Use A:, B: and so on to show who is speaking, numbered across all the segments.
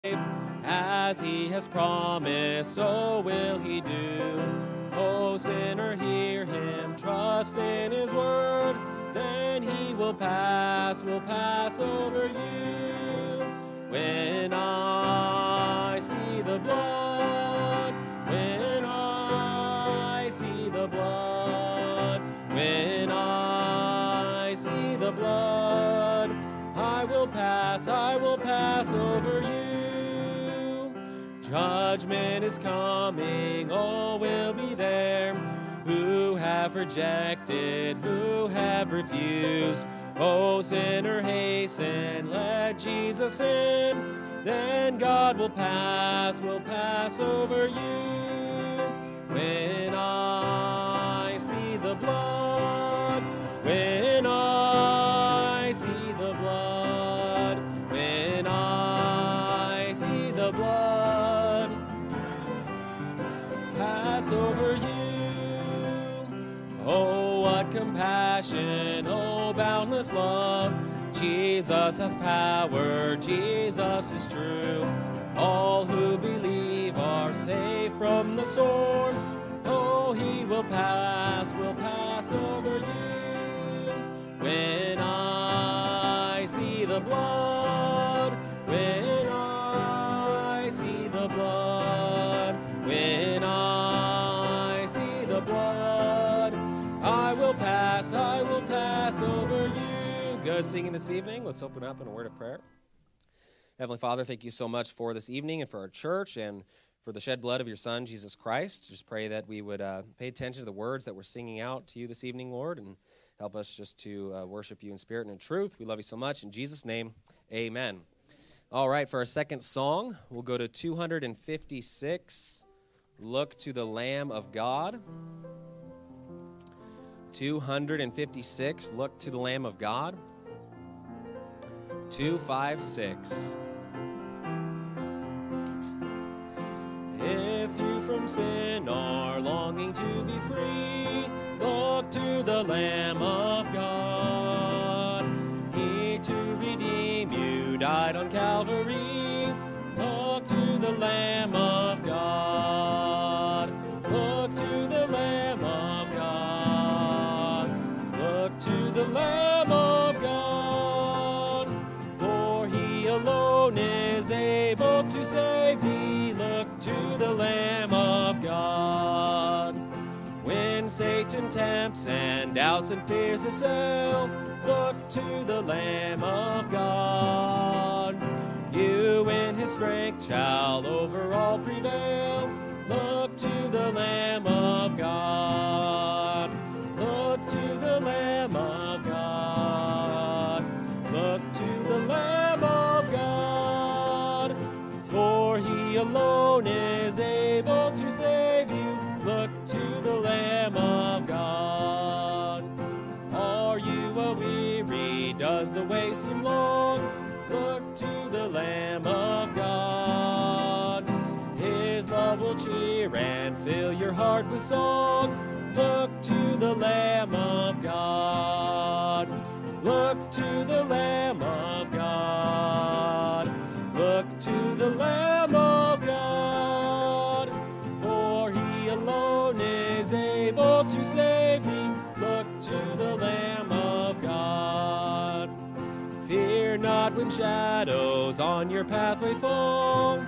A: As he has promised, so will he do. O sinner, hear him, trust in his word, then he will pass over you. When I see the blood, when I see the blood, when I see the blood, I will pass over you. Judgment is coming, all will be there, who have rejected, who have refused. O sinner, hasten, let Jesus in, then God will pass over you. When I see the blood, when I see the blood, when I see the blood, pass over you. Oh, what compassion, oh, boundless love. Jesus hath power, Jesus is true. All who believe are safe from the storm. Oh, he will pass over you. When I see the blood, when I see the blood, when I see the blood, I will pass over you. Good singing this evening. Let's open up in a word of prayer. Heavenly Father, thank you so much for this evening and for our church and for the shed blood of your Son, Jesus Christ. Just pray that we would pay attention to the words that we're singing out to you this evening, Lord, and help us just to worship you in spirit and in truth. We love you so much. In Jesus' name, amen. All right, for our second song, we'll go to 256, Look to the Lamb of God. 256, Look to the Lamb of God. 256. If you from sin are longing to be free, look to the Lamb of God. He to redeem you died on Calvary. Look to the Lamb of God. Look to the Lamb of God. Look to the Lamb of God. For he alone is able to save thee. Look to the Lamb of God. When Satan tempts and doubts and fears assail, look to the Lamb of God. You in his strength shall over all prevail. Look to the Lamb of God. Look to the Lamb of God. Look to the Lamb of God. For he alone is able to save you. Look to the Lamb of God. Are you a-weary? Does the way seem long? Look to the Lamb of God. His love will cheer and fill your heart with song. Look to the Lamb of God. Look to the Lamb of God. Look to the Lamb of God. For he alone is able to save thee. Look to the Lamb of God. Fear not when shadows on your pathway fall.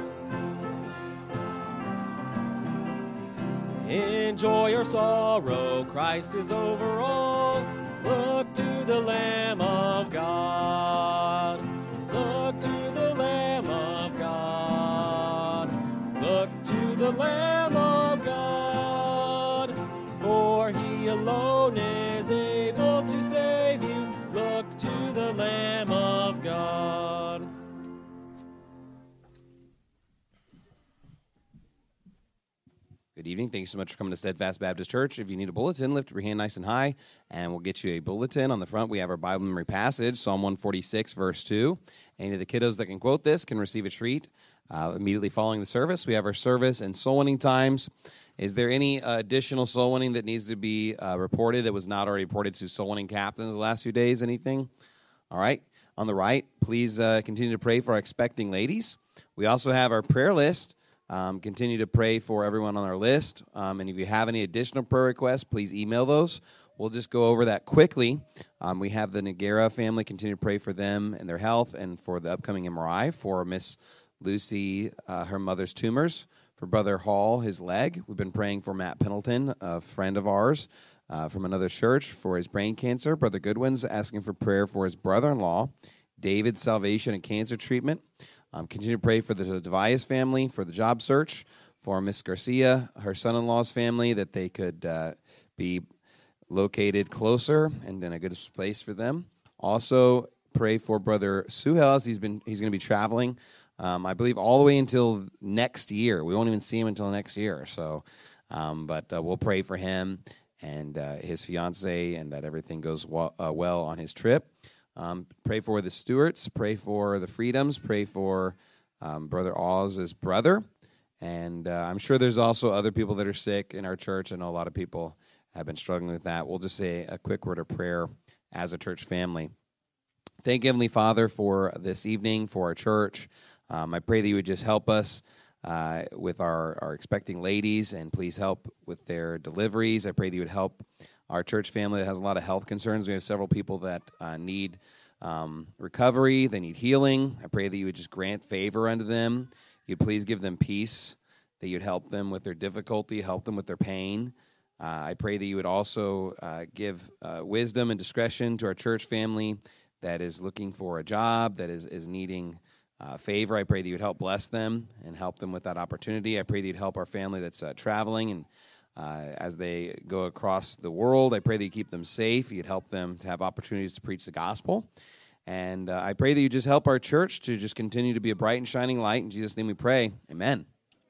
A: Enjoy your sorrow, Christ is over all. Look to the Lamb of God. Look to the Lamb of God. Look to the Lamb of God. For he alone is able to save you. Look to the Lamb of God.
B: Good evening. Thank you so much for coming to Steadfast Baptist Church. If you need a bulletin, lift your hand nice and high, and we'll get you a bulletin. On the front, we have our Bible memory passage, Psalm 146, verse 2. Any of the kiddos that can quote this can receive a treat immediately following the service. We have our service and soul winning times. Is there any additional soul winning that needs to be reported that was not already reported to soul winning captains the last few days? Anything? All right. on the right, please continue to pray for our expecting ladies. We also have our prayer list. Continue to pray for everyone on our list. And if you have any additional prayer requests, please email those. We'll just go over that quickly. We have the Nagara family. Continue to pray for them and their health, and for the upcoming MRI for Miss Lucy, her mother's tumors. For Brother Hall, his leg. We've been praying for Matt Pendleton, a friend of ours from another church, for his brain cancer. Brother Goodwin's asking for prayer for his brother-in-law, David's salvation and cancer treatment. Continue to pray for the Devias family, for the job search, for Miss Garcia, her son-in-law's family, that they could be located closer and in a good place for them. Also, pray for Brother Suhel. He's going to be traveling, I believe, all the way until next year. We won't even see him until next year. So, but we'll pray for him and his fiance, and that everything goes well on his trip. Pray for the Stewarts. Pray for the Freedoms. Pray for Brother Oz's brother. And I'm sure there's also other people that are sick in our church. I know a lot of people have been struggling with that. We'll just say a quick word of prayer as a church family. Thank you, Heavenly Father, for this evening, for our church. I pray that you would just help us with our expecting ladies, and please help with their deliveries. I pray that you would help our church family that has a lot of health concerns. We have several people that need recovery. They need healing. I pray that you would just grant favor unto them. You'd please give them peace, that you'd help them with their difficulty, help them with their pain. I pray that you would also give wisdom and discretion to our church family that is looking for a job, that is needing favor. I pray that you would help bless them and help them with that opportunity. I pray that you'd help our family that's traveling, and as they go across the world, I pray that you keep them safe. You'd help them to have opportunities to preach the gospel. And I pray that you just help our church to just continue to be a bright and shining light. In Jesus' name we pray. Amen.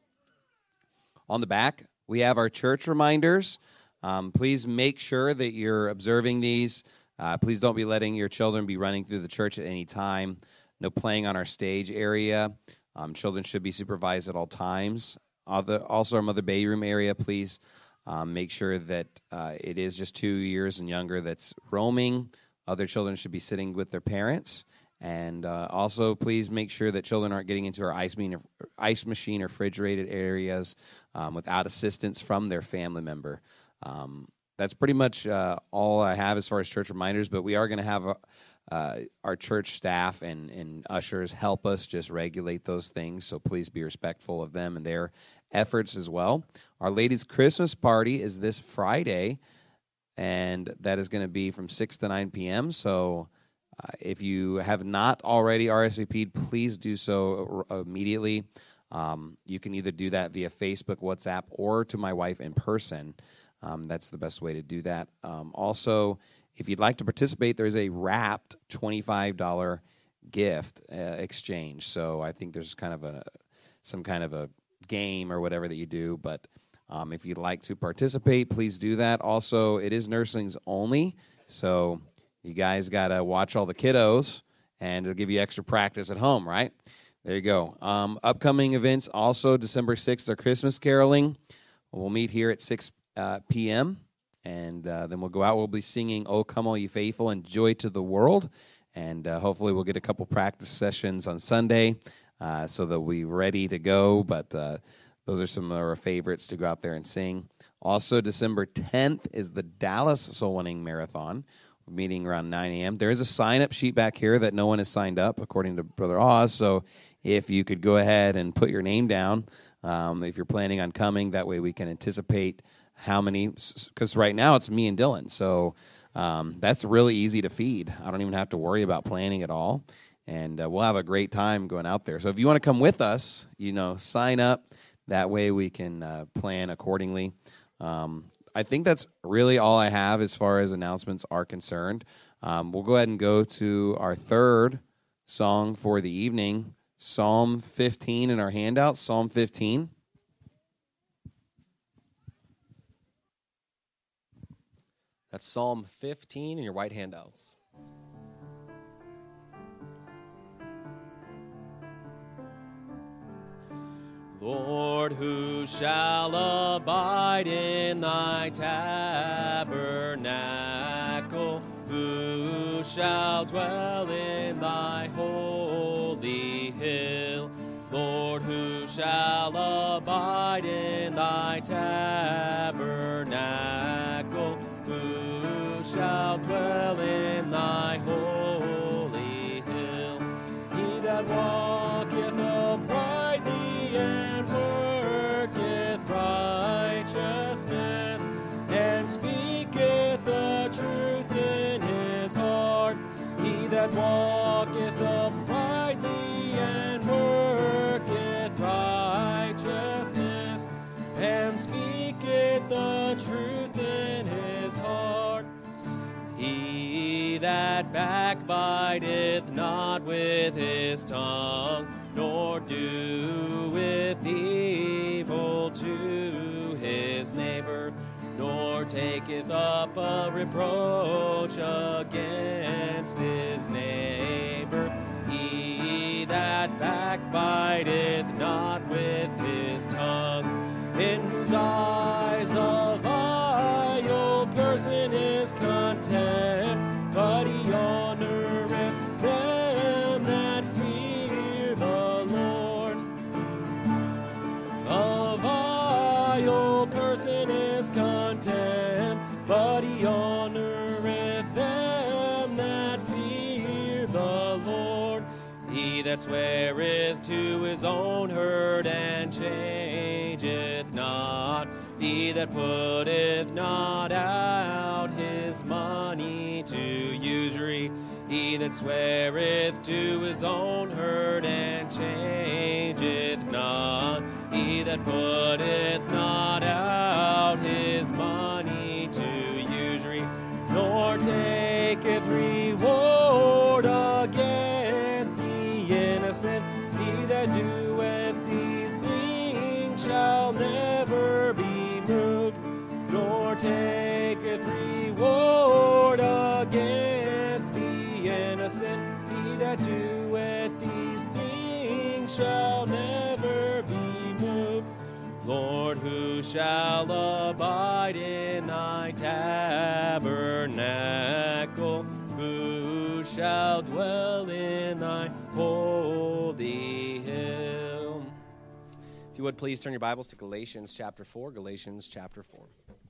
B: On the back, we have our church reminders. Please make sure that you're observing these. Please don't be letting your children be running through the church at any time. No playing on our stage area. Children should be supervised at all times. Also, our mother baby room area, please make sure that it is just 2 years and younger that's roaming. Other children should be sitting with their parents. And also, please make sure that children aren't getting into our ice machine or refrigerated areas without assistance from their family member. That's pretty much all I have as far as church reminders, but we are going to have our church staff and ushers help us just regulate those things, so please be respectful of them and their efforts as well. Our ladies' Christmas party is this Friday, and that is going to be from 6 to 9 p.m., so if you have not already RSVP'd, please do so immediately. You can either do that via Facebook, WhatsApp, or to my wife in person. That's the best way to do that. Also, if you'd like to participate, there's a wrapped $25 gift exchange. So I think there's kind of some kind of a game or whatever that you do. But if you'd like to participate, please do that. Also, it is nurslings only, so you guys got to watch all the kiddos, and it'll give you extra practice at home, right? There you go. Upcoming events also, December 6th, our Christmas caroling. We'll meet here at 6 p.m., and then we'll go out. We'll be singing, "Oh, Come All Ye Faithful," and "Joy to the World." And hopefully we'll get a couple practice sessions on Sunday so that we're ready to go. But those are some of our favorites to go out there and sing. Also, December 10th is the Dallas Soul Winning Marathon. We're meeting around 9 a.m. There is a sign-up sheet back here that no one has signed up, according to Brother Oz. So if you could go ahead and put your name down if you're planning on coming, that way we can anticipate how many, because right now it's me and Dylan. So that's really easy to feed. I don't even have to worry about planning at all. And we'll have a great time going out there. So if you want to come with us, sign up. That way we can plan accordingly. I think that's really all I have as far as announcements are concerned. We'll go ahead and go to our third song for the evening, Psalm 15 in our handout, Psalm 15.
A: That's Psalm 15 in your white handouts. Lord, who shall abide in thy tabernacle? Who who shall dwell in thy holy hill? Lord, who shall abide in thy tabernacle? Who shall dwell in thy holy hill? He that walketh uprightly and worketh righteousness, and speaketh the truth in his heart. He that walketh uprightly and worketh righteousness, and speaketh the truth in his heart. He that backbiteth not with his tongue, nor doeth evil to his neighbor, nor taketh up a reproach against his neighbor. He that backbiteth not with his tongue, in whose eyes a vile person is contempt, but he honoreth them that fear the Lord. A vile person is contempt, but he honoreth them that fear the Lord. He that sweareth to his own hurt and changeth not, he that putteth not out his money to usury, he that sweareth to his own hurt and changeth not, he that putteth not out his money to usury, nor taketh reward against the innocent, he that doeth these things shall never be moved, nor taketh reward against the innocent, he that doeth these things shall never be moved. Lord, who shall abide in thy tabernacle? Who shall dwell in thy holy hill? If you would, please turn your Bibles to Galatians chapter 4. Galatians chapter 4.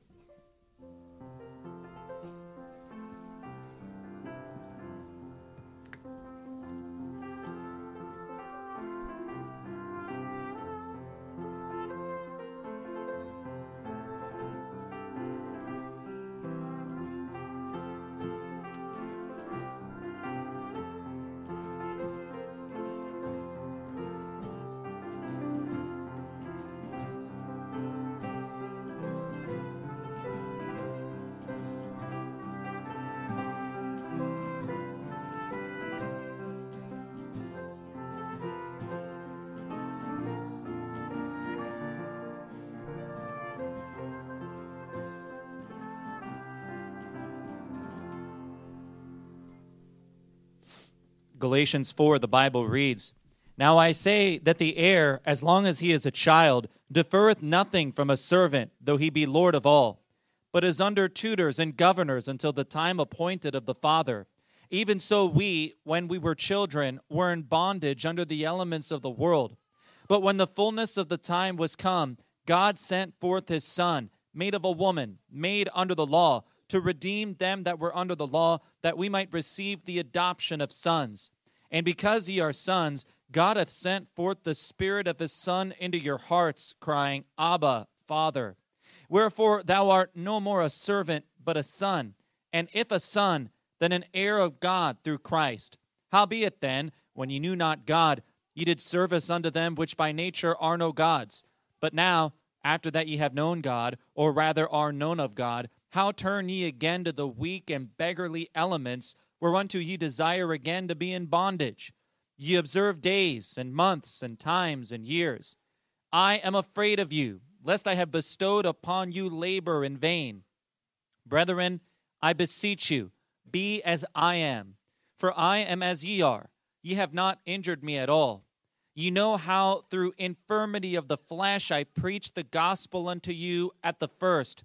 C: Galatians 4, the Bible reads, "Now I say that the heir, as long as he is a child, deferreth nothing from a servant, though he be Lord of all, but is under tutors and governors until the time appointed of the Father. Even so we, when we were children, were in bondage under the elements of the world. But when the fullness of the time was come, God sent forth his Son, made of a woman, made under the law, to redeem them that were under the law, that we might receive the adoption of sons. And because ye are sons, God hath sent forth the Spirit of his Son into your hearts, crying, Abba, Father. Wherefore thou art no more a servant, but a son. And if a son, then an heir of God through Christ. Howbeit then, when ye knew not God, ye did service unto them which by nature are no gods. But now, after that ye have known God, or rather are known of God, how turn ye again to the weak and beggarly elements, whereunto ye desire again to be in bondage? Ye observe days and months and times and years. I am afraid of you, lest I have bestowed upon you labor in vain. Brethren, I beseech you, be as I am. For I am as ye are. Ye have not injured me at all. Ye know how through infirmity of the flesh I preached the gospel unto you at the first.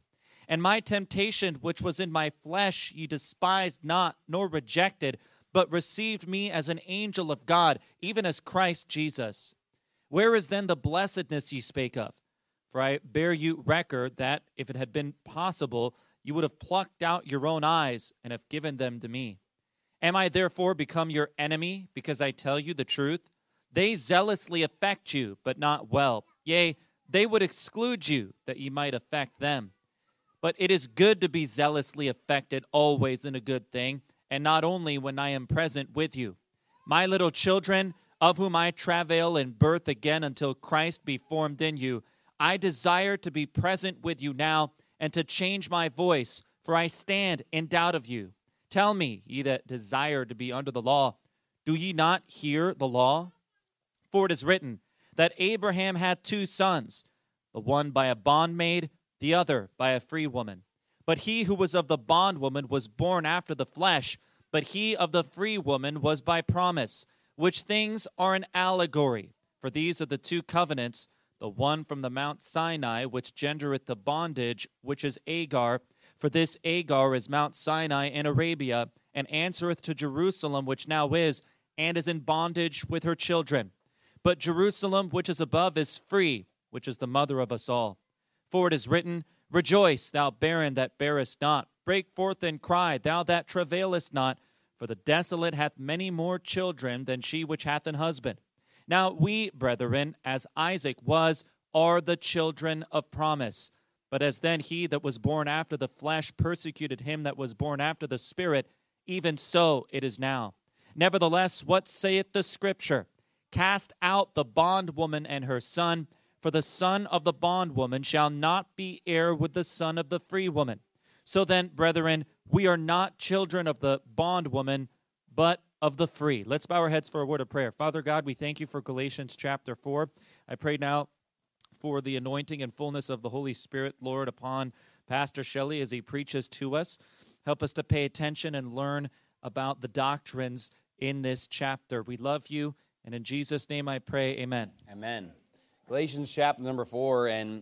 C: And my temptation, which was in my flesh, ye despised not, nor rejected, but received me as an angel of God, even as Christ Jesus. Where is then the blessedness ye spake of? For I bear you record that, if it had been possible, you would have plucked out your own eyes and have given them to me. Am I therefore become your enemy, because I tell you the truth? They zealously affect you, but not well. Yea, they would exclude you, that ye might affect them. But it is good to be zealously affected always in a good thing, and not only when I am present with you. My little children, of whom I travail in birth again until Christ be formed in you, I desire to be present with you now, and to change my voice, for I stand in doubt of you. Tell me, ye that desire to be under the law, do ye not hear the law? For it is written, that Abraham had 2 sons, the one by a bondmaid, the other by a free woman. But he who was of the bondwoman was born after the flesh, but he of the free woman was by promise, which things are an allegory. For these are the 2 covenants, the one from the Mount Sinai, which gendereth the bondage, which is Agar. For this Agar is Mount Sinai in Arabia, and answereth to Jerusalem, which now is, and is in bondage with her children. But Jerusalem, which is above, is free, which is the mother of us all. For it is written, Rejoice, thou barren that bearest not. Break forth and cry, thou that travailest not. For the desolate hath many more children than she which hath an husband. Now we, brethren, as Isaac was, are the children of promise. But as then he that was born after the flesh persecuted him that was born after the Spirit, even so it is now. Nevertheless, what saith the Scripture? Cast out the bondwoman and her son, for the son of the bondwoman shall not be heir with the son of the free woman. So then, brethren, we are not children of the bondwoman, but of the free. Let's bow our heads for a word of prayer. Father God, we thank you for Galatians chapter 4. I pray now for the anointing and fullness of the Holy Spirit, Lord, upon Pastor Shelley as he preaches to us. Help us to pay attention and learn about the doctrines in this chapter. We love you, and in Jesus' name I pray, amen.
B: Amen. Galatians chapter number 4, and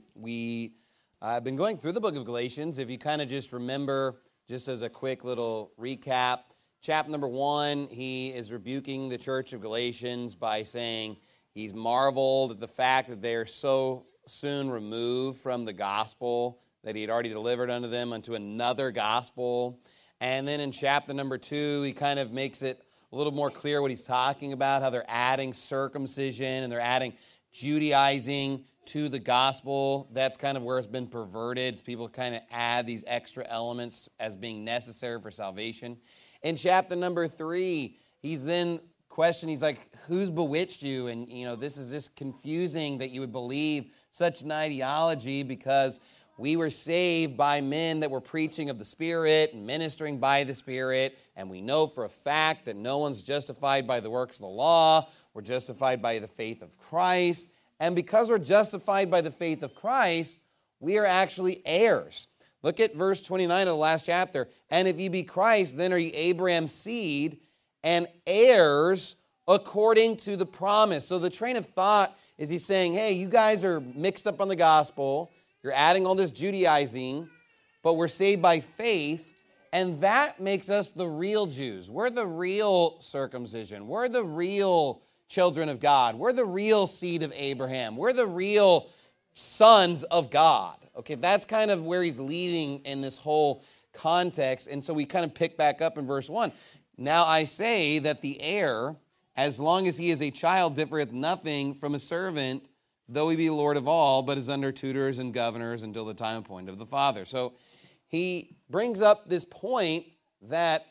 B: I've been going through the book of Galatians. If you kind of just remember, just as a quick little recap, chapter number 1, he is rebuking the church of Galatians by saying he's marveled at the fact that they are so soon removed from the gospel that he had already delivered unto them unto another gospel. And then in chapter number 2, he kind of makes it a little more clear what he's talking about, how they're adding circumcision and they're adding Judaizing to the gospel. That's kind of where it's been perverted. People kind of add these extra elements as being necessary for salvation. In chapter number 3, he's then questioned, he's like, who's bewitched you? And, this is just confusing that you would believe such an ideology, because we were saved by men that were preaching of the Spirit and ministering by the Spirit, and we know for a fact that no one's justified by the works of the law. We're justified by the faith of Christ. And because we're justified by the faith of Christ, we are actually heirs. Look at verse 29 of the last chapter. And if ye be Christ, then are ye Abraham's seed and heirs according to the promise. So the train of thought is he's saying, hey, you guys are mixed up on the gospel. You're adding all this Judaizing, but we're saved by faith. And that makes us the real Jews. We're the real circumcision. We're the real children of God. We're the real seed of Abraham. We're the real sons of God. Okay, that's kind of where he's leading in this whole context. And so we kind of pick back up in verse 1. Now I say that the heir, as long as he is a child, differeth nothing from a servant, though he be Lord of all, but is under tutors and governors until the time appointed of the Father. So he brings up this point that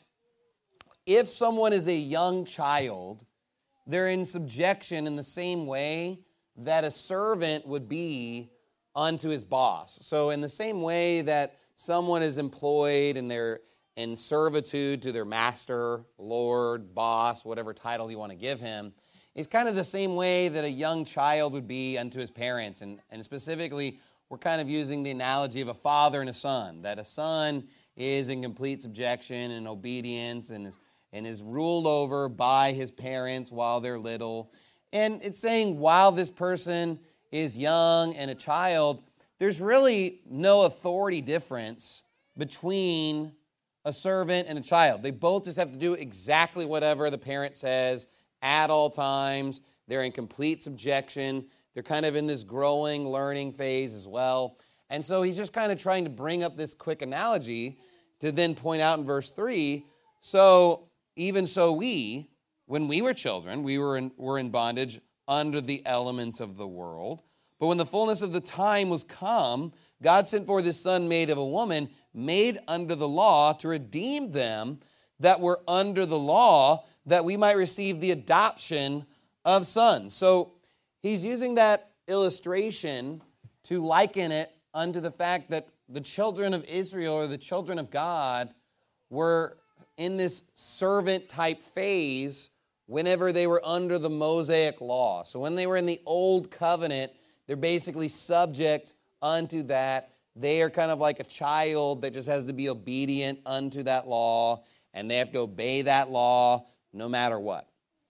B: if someone is a young child, they're in subjection in the same way that a servant would be unto his boss. So in the same way that someone is employed and they're in servitude to their master, lord, boss, whatever title you want to give him, it's kind of the same way that a young child would be unto his parents. And specifically, we're kind of using the analogy of a father and a son, that a son is in complete subjection and obedience and is ruled over by his parents while they're little. And it's saying while this person is young and a child, there's really no authority difference between a servant and a child. They both just have to do exactly whatever the parent says at all times. They're in complete subjection. They're kind of in this growing, learning phase as well. And so he's just kind of trying to bring up this quick analogy to then point out in verse 3, so even so we, when we were children, we were in bondage under the elements of the world. But when the fullness of the time was come, God sent forth his Son made of a woman, made under the law, to redeem them that were under the law, that we might receive the adoption of sons. So he's using that illustration to liken it unto the fact that the children of Israel, or the children of God, were in this servant-type phase whenever they were under the Mosaic law. So when they were in the Old Covenant, they're basically subject unto that. They are kind of like a child that just has to be obedient unto that law, and they have to obey that law no matter what.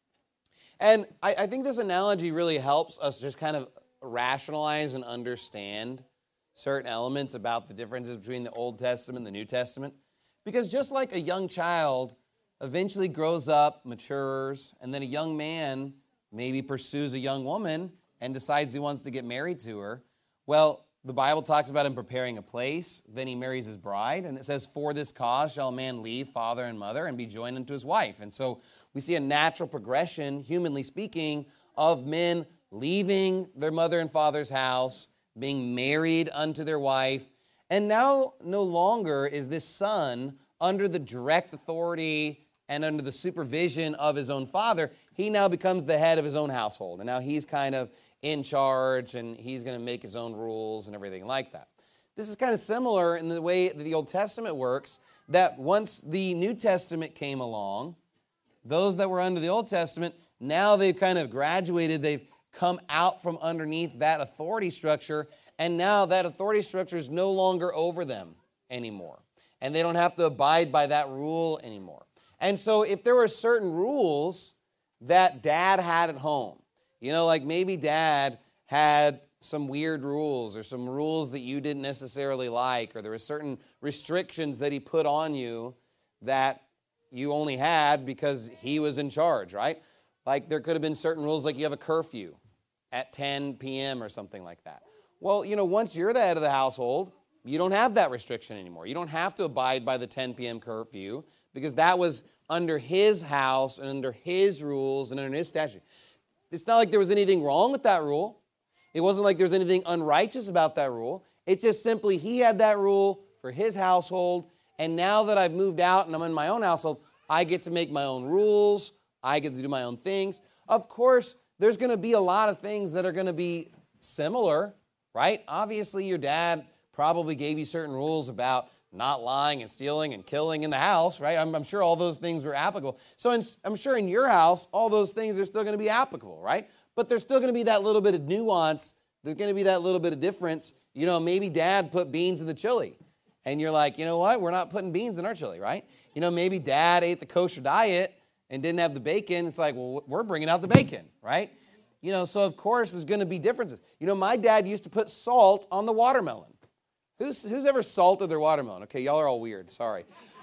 B: And I think this analogy really helps us just kind of rationalize and understand certain elements about the differences between the Old Testament and the New Testament. Because just like a young child eventually grows up, matures, and then a young man maybe pursues a young woman and decides he wants to get married to her, well, the Bible talks about him preparing a place. Then he marries his bride, and it says, for this cause shall a man leave father and mother and be joined unto his wife. And so we see a natural progression, humanly speaking, of men leaving their mother and father's house, being married unto their wife, and now no longer is this son under the direct authority and under the supervision of his own father. He now becomes the head of his own household, and now he's kind of in charge, and he's going to make his own rules and everything like that. This is kind of similar in the way that the Old Testament works, that once the New Testament came along, those that were under the Old Testament, now they've kind of graduated, they've come out from underneath that authority structure, and now that authority structure is no longer over them anymore. And they don't have to abide by that rule anymore. And so if there were certain rules that dad had at home, like maybe dad had some weird rules or some rules that you didn't necessarily like, or there were certain restrictions that he put on you that you only had because he was in charge, right? Like there could have been certain rules, like you have a curfew at 10 p.m. or something like that. Well, once you're the head of the household, you don't have that restriction anymore. You don't have to abide by the 10 p.m. curfew because that was under his house and under his rules and under his statute. It's not like there was anything wrong with that rule. It wasn't like there was anything unrighteous about that rule. It's just simply he had that rule for his household, and now that I've moved out and I'm in my own household, I get to make my own rules. I get to do my own things. Of course, there's going to be a lot of things that are going to be similar, right? Obviously, your dad probably gave you certain rules about not lying and stealing and killing in the house, right? I'm sure all those things were applicable. So I'm sure in your house, all those things are still going to be applicable, right? But there's still going to be that little bit of nuance. There's going to be that little bit of difference. Maybe dad put beans in the chili. And you're like, you know what? We're not putting beans in our chili, right? Maybe dad ate the kosher diet and didn't have the bacon. It's like, well, we're bringing out the bacon, right? So of course there's going to be differences. My dad used to put salt on the watermelon. Who's ever salted their watermelon? Okay, y'all are all weird, sorry.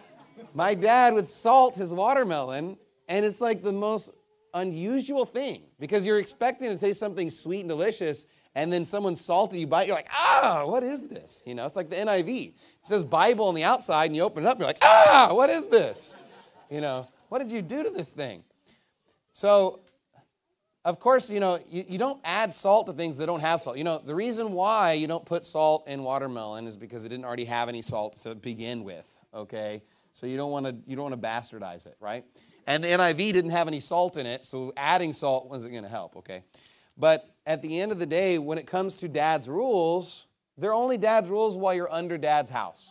B: My dad would salt his watermelon, and it's like the most unusual thing because you're expecting to taste something sweet and delicious, and then someone salted, you bite, you're like, what is this? It's like the NIV. It says Bible on the outside, and you open it up, you're like, what is this? What did you do to this thing? So, of course, you don't add salt to things that don't have salt. The reason why you don't put salt in watermelon is because it didn't already have any salt to begin with, okay? So you don't want to bastardize it, right? And the NIV didn't have any salt in it, so adding salt wasn't going to help, okay? But at the end of the day, when it comes to dad's rules, they're only dad's rules while you're under dad's house.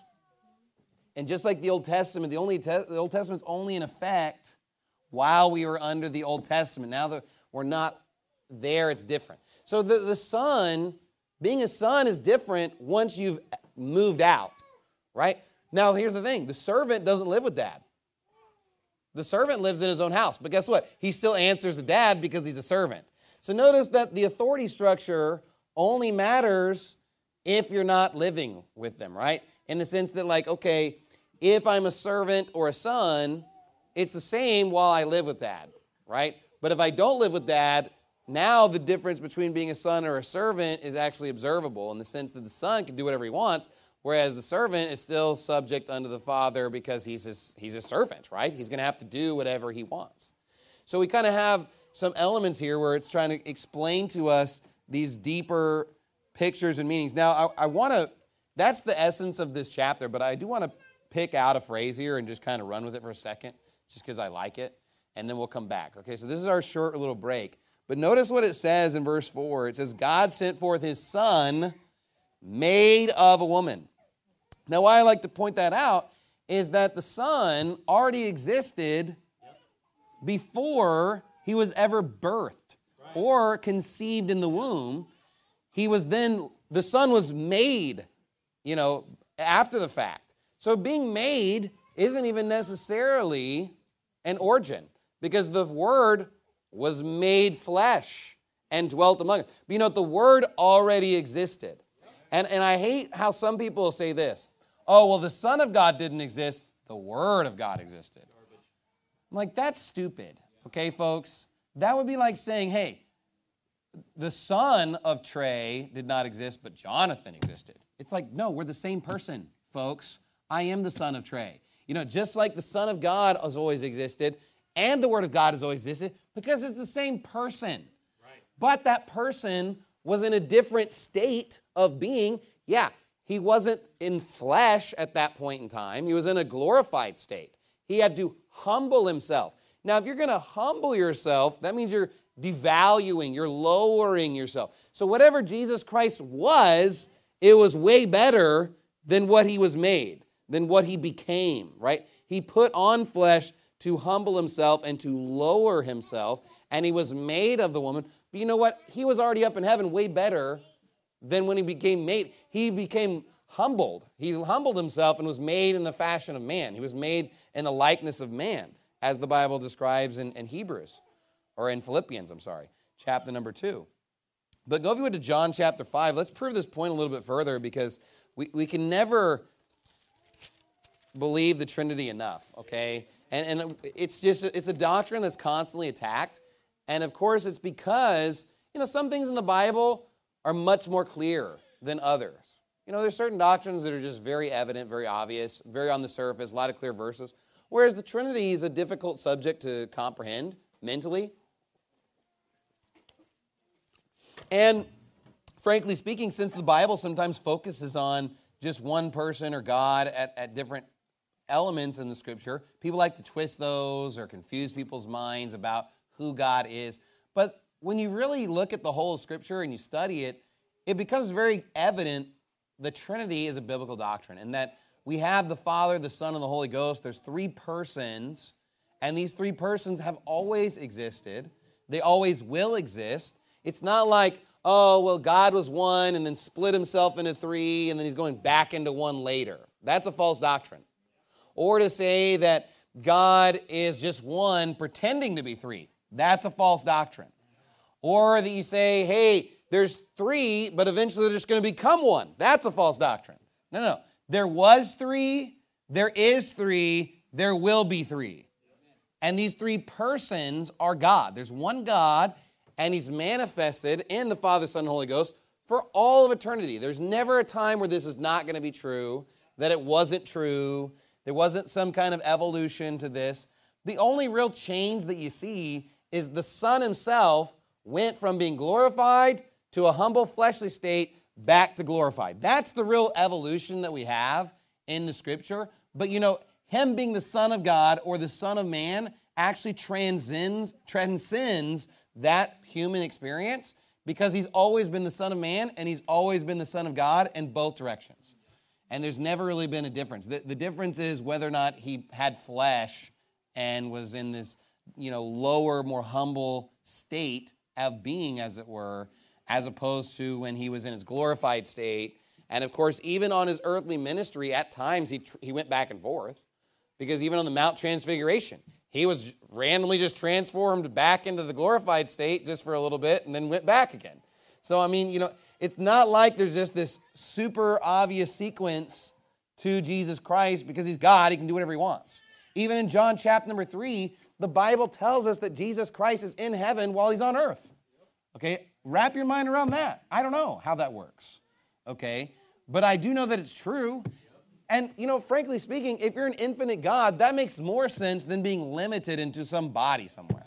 B: And just like the Old Testament, the Old Testament's only in effect while we were under the Old Testament. Now that we're not there, it's different. So the son, being a son is different once you've moved out, right? Now, here's the thing. The servant doesn't live with dad. The servant lives in his own house. But guess what? He still answers to dad because he's a servant. So notice that the authority structure only matters if you're not living with them, right? In the sense that, like, okay, if I'm a servant or a son, it's the same while I live with dad, right? But if I don't live with dad, now the difference between being a son or a servant is actually observable in the sense that the son can do whatever he wants, whereas the servant is still subject unto the father because he's a servant, right? He's going to have to do whatever he wants. So we kind of have some elements here where it's trying to explain to us these deeper pictures and meanings. Now, I want to, that's the essence of this chapter, but I do want to pick out a phrase here and just kind of run with it for a second, just because I like it, and then we'll come back. Okay, so this is our short little break. But notice what it says in verse 4. It says, God sent forth his son, made of a woman. Now, why I like to point that out is that the son already existed before he was ever birthed or conceived in the womb. The son was made, after the fact. So being made isn't even necessarily an origin, because the Word was made flesh and dwelt among us. But the Word already existed. And I hate how some people say this. Oh, well, the Son of God didn't exist. The Word of God existed. I'm like, that's stupid. Okay, folks? That would be like saying, hey, the son of Trey did not exist, but Jonathan existed. It's like, no, we're the same person, folks. I am the son of Trey. Just like the Son of God has always existed and the Word of God has always existed, because it's the same person. Right. But that person was in a different state of being. Yeah, he wasn't in flesh at that point in time. He was in a glorified state. He had to humble himself. Now, if you're going to humble yourself, that means you're devaluing, you're lowering yourself. So whatever Jesus Christ was, it was way better than what he was made, than what he became, right? He put on flesh to humble himself and to lower himself, and he was made of the woman. But you know what? He was already up in heaven way better than when he became made. He became humbled. He humbled himself and was made in the fashion of man. He was made in the likeness of man, as the Bible describes in Hebrews, or in Philippians, chapter number 2. But go, if you would, to John chapter 5. Let's prove this point a little bit further, because we can never believe the Trinity enough, okay? And it's a doctrine that's constantly attacked. And of course, it's because, some things in the Bible are much more clear than others. There's certain doctrines that are just very evident, very obvious, very on the surface, a lot of clear verses. Whereas the Trinity is a difficult subject to comprehend mentally. And frankly speaking, since the Bible sometimes focuses on just one person or God at different elements in the Scripture, people like to twist those or confuse people's minds about who God is. But when you really look at the whole of Scripture and you study it, it becomes very evident the Trinity is a biblical doctrine, and that we have the Father, the Son, and the Holy Ghost. There's three persons, and these three persons have always existed. They always will exist. It's not like, oh, well, God was one and then split himself into three, and then he's going back into one later. That's a false doctrine. Or to say that God is just one pretending to be three. That's a false doctrine. Or that you say, hey, there's three, but eventually they're just going to become one. That's a false doctrine. No. There was three, there is three, there will be three. And these three persons are God. There's one God, and he's manifested in the Father, Son, and Holy Ghost for all of eternity. There's never a time where this is not going to be true, that it wasn't true, there wasn't some kind of evolution to this. The only real change that you see is the Son himself went from being glorified to a humble fleshly state back to glorified. That's the real evolution that we have in the Scripture. But him being the Son of God or the Son of Man actually transcends that human experience, because he's always been the Son of Man and he's always been the Son of God in both directions. And there's never really been a difference. The difference is whether or not he had flesh and was in this, lower, more humble state of being, as it were, as opposed to when he was in his glorified state. And of course, even on his earthly ministry, at times he went back and forth, because even on the Mount Transfiguration, he was randomly just transformed back into the glorified state just for a little bit and then went back again. So, It's not like there's just this super obvious sequence to Jesus Christ because he's God. He can do whatever he wants. Even in John chapter number 3, the Bible tells us that Jesus Christ is in heaven while he's on earth. Okay, wrap your mind around that. I don't know how that works. Okay, but I do know that it's true. And, frankly speaking, if you're an infinite God, that makes more sense than being limited into some body somewhere,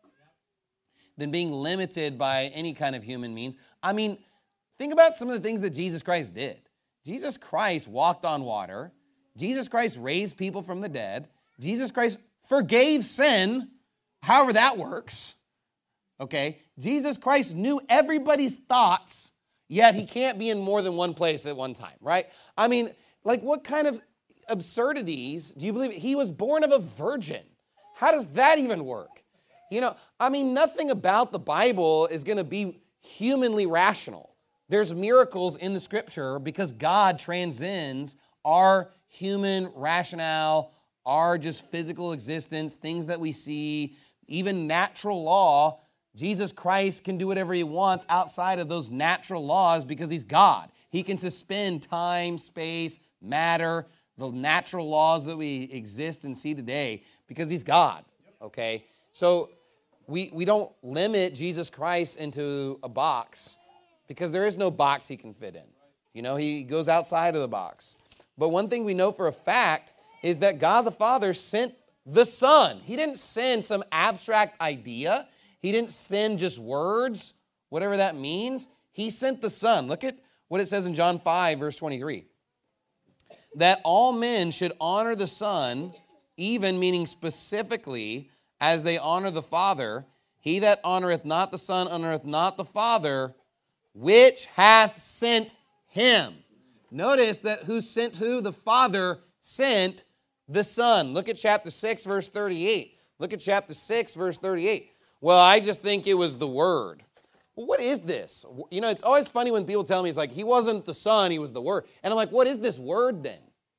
B: than being limited by any kind of human means. I mean, think about some of the things that Jesus Christ did. Jesus Christ walked on water. Jesus Christ raised people from the dead. Jesus Christ forgave sin, however that works. Okay? Jesus Christ knew everybody's thoughts, yet he can't be in more than one place at one time, right? I mean, like, what kind of absurdities do you believe? He was born of a virgin. How does that even work? Nothing about the Bible is going to be humanly rational. There's miracles in the Scripture because God transcends our human rationale, our just physical existence, things that we see, even natural law. Jesus Christ can do whatever he wants outside of those natural laws because he's God. He can suspend time, space, matter, the natural laws that we exist and see today because he's God, okay? So we don't limit Jesus Christ into a box because there is no box he can fit in. He goes outside of the box. But one thing we know for a fact is that God the Father sent the Son. He didn't send some abstract idea. He didn't send just words, whatever that means. He sent the Son. Look at what it says in John 5, verse 23. That all men should honor the Son, even meaning specifically, as they honor the Father. He that honoreth not the Son honoreth not the Father, which hath sent him. Notice that who sent who? The Father sent the Son. Look at chapter 6, verse 38. Look at chapter 6, verse 38. Well, I just think it was the Word. Well, what is this? It's always funny when people tell me, it's like, he wasn't the Son, he was the Word. And I'm like, what is this Word then?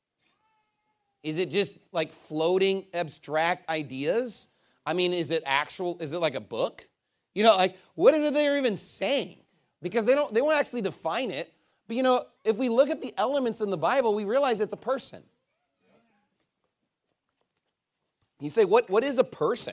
B: Is it just like floating abstract ideas? I mean, is it like a book? What is it they're even saying? Because they won't actually define it. But if we look at the elements in the Bible, we realize it's a person. You say, what is a person?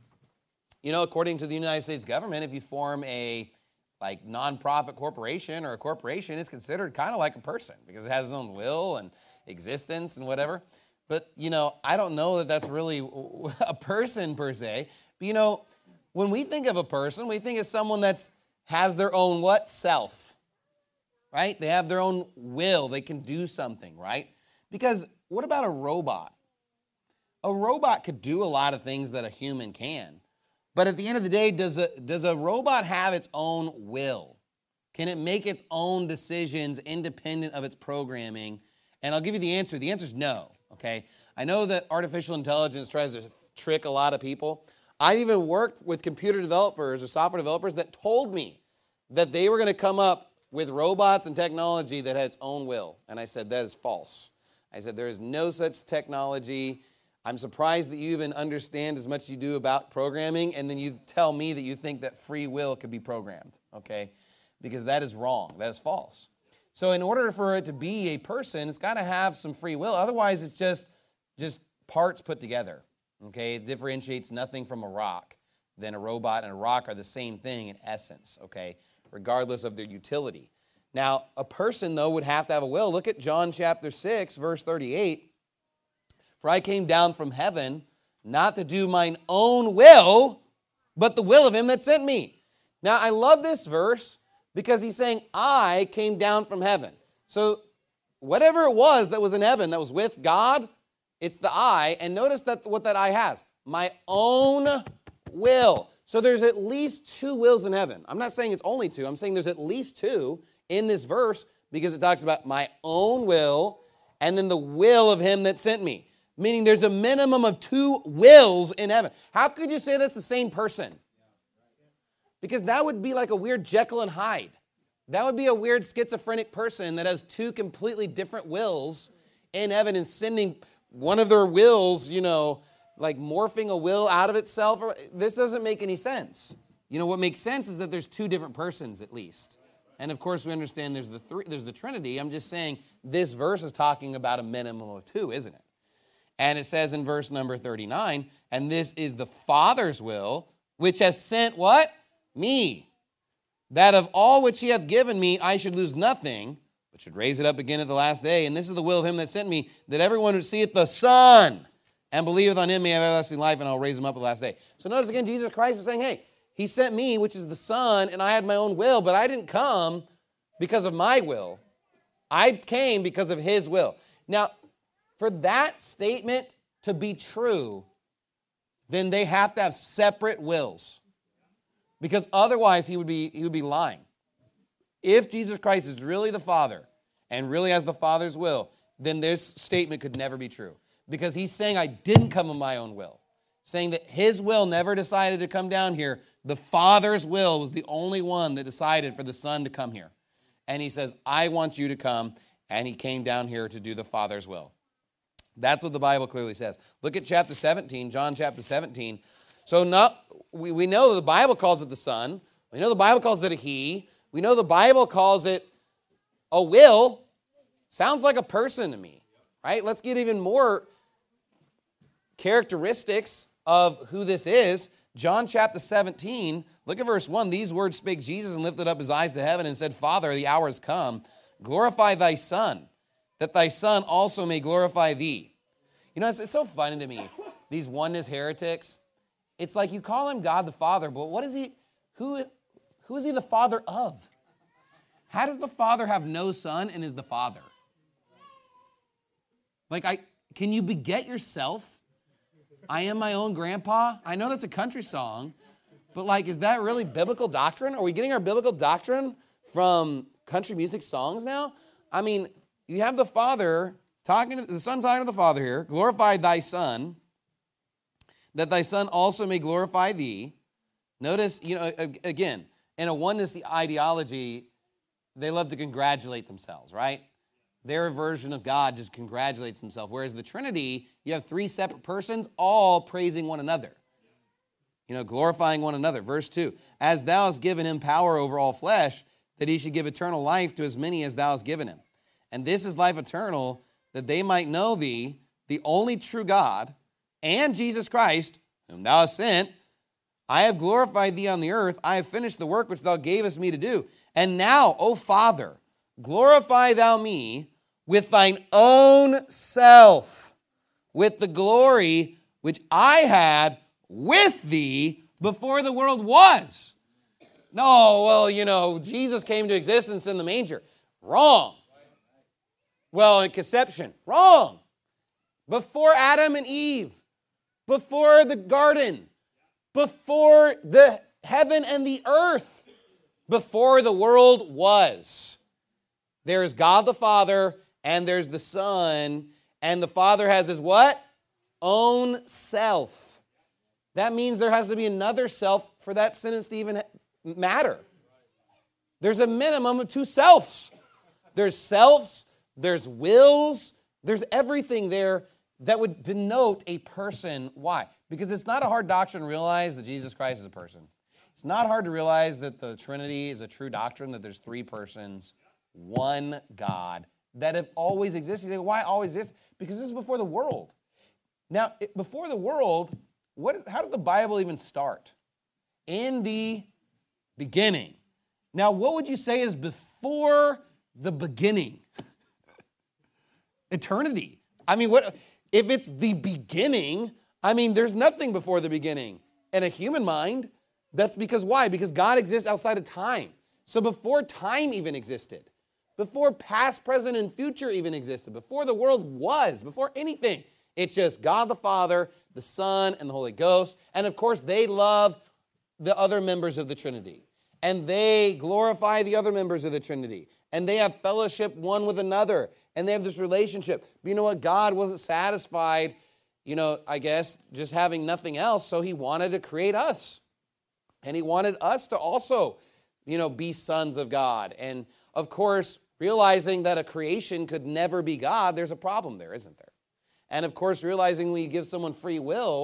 B: According to the United States government, if you form a nonprofit corporation or a corporation, it's considered kind of like a person because it has its own will and existence and whatever. But, I don't know that that's really a person per se. But, when we think of a person, we think of someone that has their own what? Self, right? They have their own will. They can do something, right? Because what about a robot? A robot could do a lot of things that a human can. But at the end of the day, does a robot have its own will? Can it make its own decisions independent of its programming? And I'll give you the answer. The answer is no, okay? I know that artificial intelligence tries to trick a lot of people. I even worked with computer developers or software developers that told me that they were going to come up with robots and technology that had its own will. And I said, that is false. I said, there is no such technology. I'm surprised that you even understand as much as you do about programming, and then you tell me that you think that free will could be programmed, okay? Because that is wrong. That is false. So in order for it to be a person, it's got to have some free will. Otherwise, it's just parts put together, okay? It differentiates nothing from a rock. Then a robot and a rock are the same thing in essence, okay? Regardless of their utility. Now, a person, though, would have to have a will. Look at John chapter 6, verse 38. For I came down from heaven not to do mine own will, but the will of him that sent me. Now, I love this verse because he's saying, I came down from heaven. So whatever it was that was in heaven that was with God, it's the I. And notice that what that I has. My own will. So there's at least two wills in heaven. I'm not saying it's only two. I'm saying there's at least two in this verse because it talks about my own will and then the will of him that sent me. Meaning there's a minimum of two wills in heaven. How could you say that's the same person? Because that would be like a weird Jekyll and Hyde. That would be a weird schizophrenic person that has two completely different wills in heaven and sending one of their wills, like morphing a will out of itself. This doesn't make any sense. What makes sense is that there's two different persons at least. And of course, we understand there's the Trinity. I'm just saying this verse is talking about a minimum of two, isn't it? And it says in verse number 39, and this is the Father's will, which has sent what? Me. That of all which he hath given me, I should lose nothing, but should raise it up again at the last day. And this is the will of him that sent me, that everyone who seeth the Son and believeth on him may have everlasting life, and I'll raise him up at the last day. So notice again, Jesus Christ is saying, hey, he sent me, which is the Son, and I had my own will, but I didn't come because of my will. I came because of his will. Now, for that statement to be true, then they have to have separate wills. Because otherwise he would be lying. If Jesus Christ is really the Father and really has the Father's will, then this statement could never be true. Because he's saying, I didn't come of my own will. Saying that his will never decided to come down here. The Father's will was the only one that decided for the Son to come here. And he says, I want you to come. And he came down here to do the Father's will. That's what the Bible clearly says. Look at chapter 17, John chapter 17. So we know the Bible calls it the Son. We know the Bible calls it a he. We know the Bible calls it a will. Sounds like a person to me, right? Let's get even more characteristics of who this is. John chapter 17, look at verse 1. These words spake Jesus and lifted up his eyes to heaven and said, Father, the hour is come. Glorify thy Son, that thy Son also may glorify thee. You know, it's so funny to me, these oneness heretics. It's like you call him God the Father, but what is he? Who is he the Father of? How does the Father have no Son and is the Father? Like, can you beget yourself? I am my own grandpa. I know that's a country song, but like, is that really biblical doctrine? Are we getting our biblical doctrine from country music songs now? I mean, you have the Father the Son talking to the Father here. Glorify thy Son, that thy Son also may glorify thee. Notice, again, in a oneness ideology, they love to congratulate themselves, right? Their version of God just congratulates himself. Whereas the Trinity, you have three separate persons all praising one another. Glorifying one another. Verse 2, as thou hast given him power over all flesh, that he should give eternal life to as many as thou hast given him. And this is life eternal, that they might know thee, the only true God, and Jesus Christ, whom thou hast sent. I have glorified thee on the earth. I have finished the work which thou gavest me to do. And now, O Father, glorify thou me with thine own self, with the glory which I had with thee before the world was. No, well, Jesus came to existence in the manger. Wrong. Well, in conception. Wrong. Before Adam and Eve. Before the garden. Before the heaven and the earth. Before the world was. There's God the Father, and there's the Son, and the Father has his what? Own self. That means there has to be another self for that sentence to even matter. There's a minimum of two selves. There's selves, there's wills, there's everything there that would denote a person. Why? Because it's not a hard doctrine to realize that Jesus Christ is a person. It's not hard to realize that the Trinity is a true doctrine, that there's three persons, one God, that have always existed. You say, why always exist? Because this is before the world. Now, before the world, how did the Bible even start? In the beginning. Now, what would you say is before the beginning? Eternity. I mean, if it's the beginning, there's nothing before the beginning. In a human mind, that's because why? Because God exists outside of time. So before time even existed, before past, present, and future even existed, before the world was, before anything, it's just God the Father, the Son, and the Holy Ghost. And of course, they love the other members of the Trinity. And they glorify the other members of the Trinity. And they have fellowship one with another. And they have this relationship. But you know what? God wasn't satisfied, I guess, just having nothing else. So he wanted to create us. And he wanted us to also, be sons of God. And of course, realizing that a creation could never be God, there's a problem there, isn't there? And of course, realizing when you give someone free will,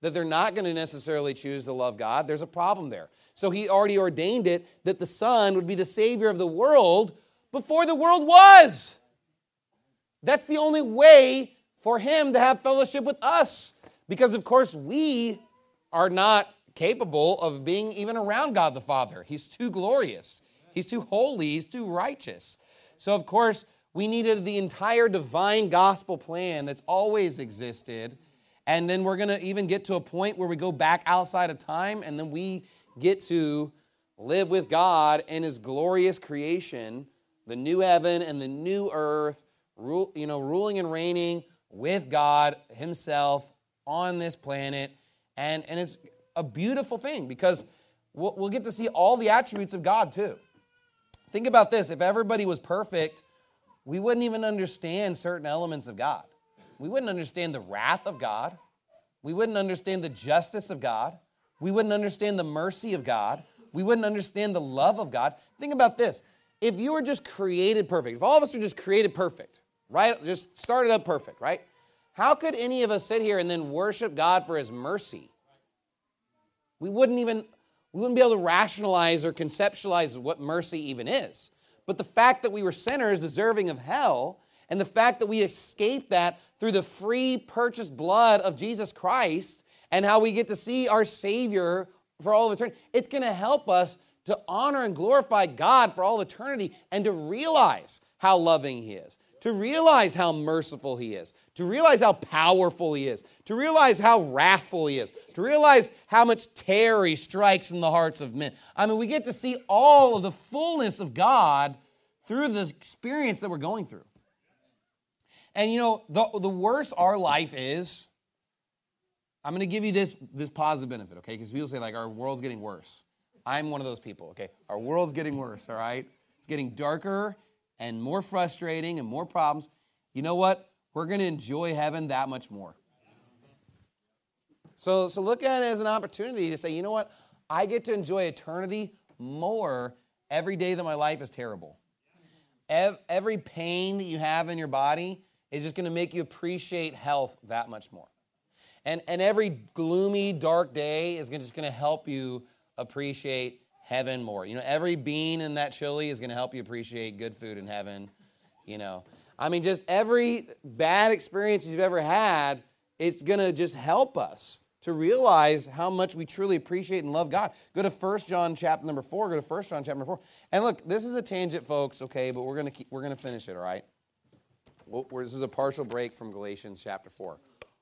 B: that they're not going to necessarily choose to love God, there's a problem there. So he already ordained it that the Son would be the Savior of the world before the world was. That's the only way for him to have fellowship with us. Because, of course, we are not capable of being even around God the Father. He's too glorious. He's too holy. He's too righteous. So, of course, we needed the entire divine gospel plan that's always existed. And then we're going to even get to a point where we go back outside of time, and then we get to live with God in his glorious creation, the new heaven and the new earth, ruling and reigning with God himself on this planet. And it's a beautiful thing because we'll get to see all the attributes of God too. Think about this. If everybody was perfect, we wouldn't even understand certain elements of God. We wouldn't understand the wrath of God. We wouldn't understand the justice of God. We wouldn't understand the mercy of God. We wouldn't understand the love of God. Think about this. If you were just created perfect, if all of us were just created perfect, right? Just started up perfect, right? How could any of us sit here and then worship God for his mercy? We wouldn't be able to rationalize or conceptualize what mercy even is. But the fact that we were sinners deserving of hell, and the fact that we escaped that through the free purchased blood of Jesus Christ, and how we get to see our Savior for all of eternity, it's going to help us to honor and glorify God for all eternity and to realize how loving he is, to realize how merciful he is, to realize how powerful he is, to realize how wrathful he is, to realize how much terror he strikes in the hearts of men. I mean, we get to see all of the fullness of God through the experience that we're going through. And the worse our life is, I'm going to give you this positive benefit, okay? Because people say, like, our world's getting worse. I'm one of those people, okay? Our world's getting worse, all right? It's getting darker and more frustrating and more problems. You know what? We're going to enjoy heaven that much more. So look at it as an opportunity to say, you know what? I get to enjoy eternity more every day that my life is terrible. Every pain that you have in your body is just going to make you appreciate health that much more. And every gloomy, dark day is just going to help you appreciate heaven more. Every bean in that chili is going to help you appreciate good food in heaven. I mean, just every bad experience you've ever had, it's going to just help us to realize how much we truly appreciate and love God. Go to 1 John chapter number 4. Go to 1 John chapter number 4. And look, this is a tangent, folks, okay, but we're going to finish it, all right? This is a partial break from Galatians chapter 4.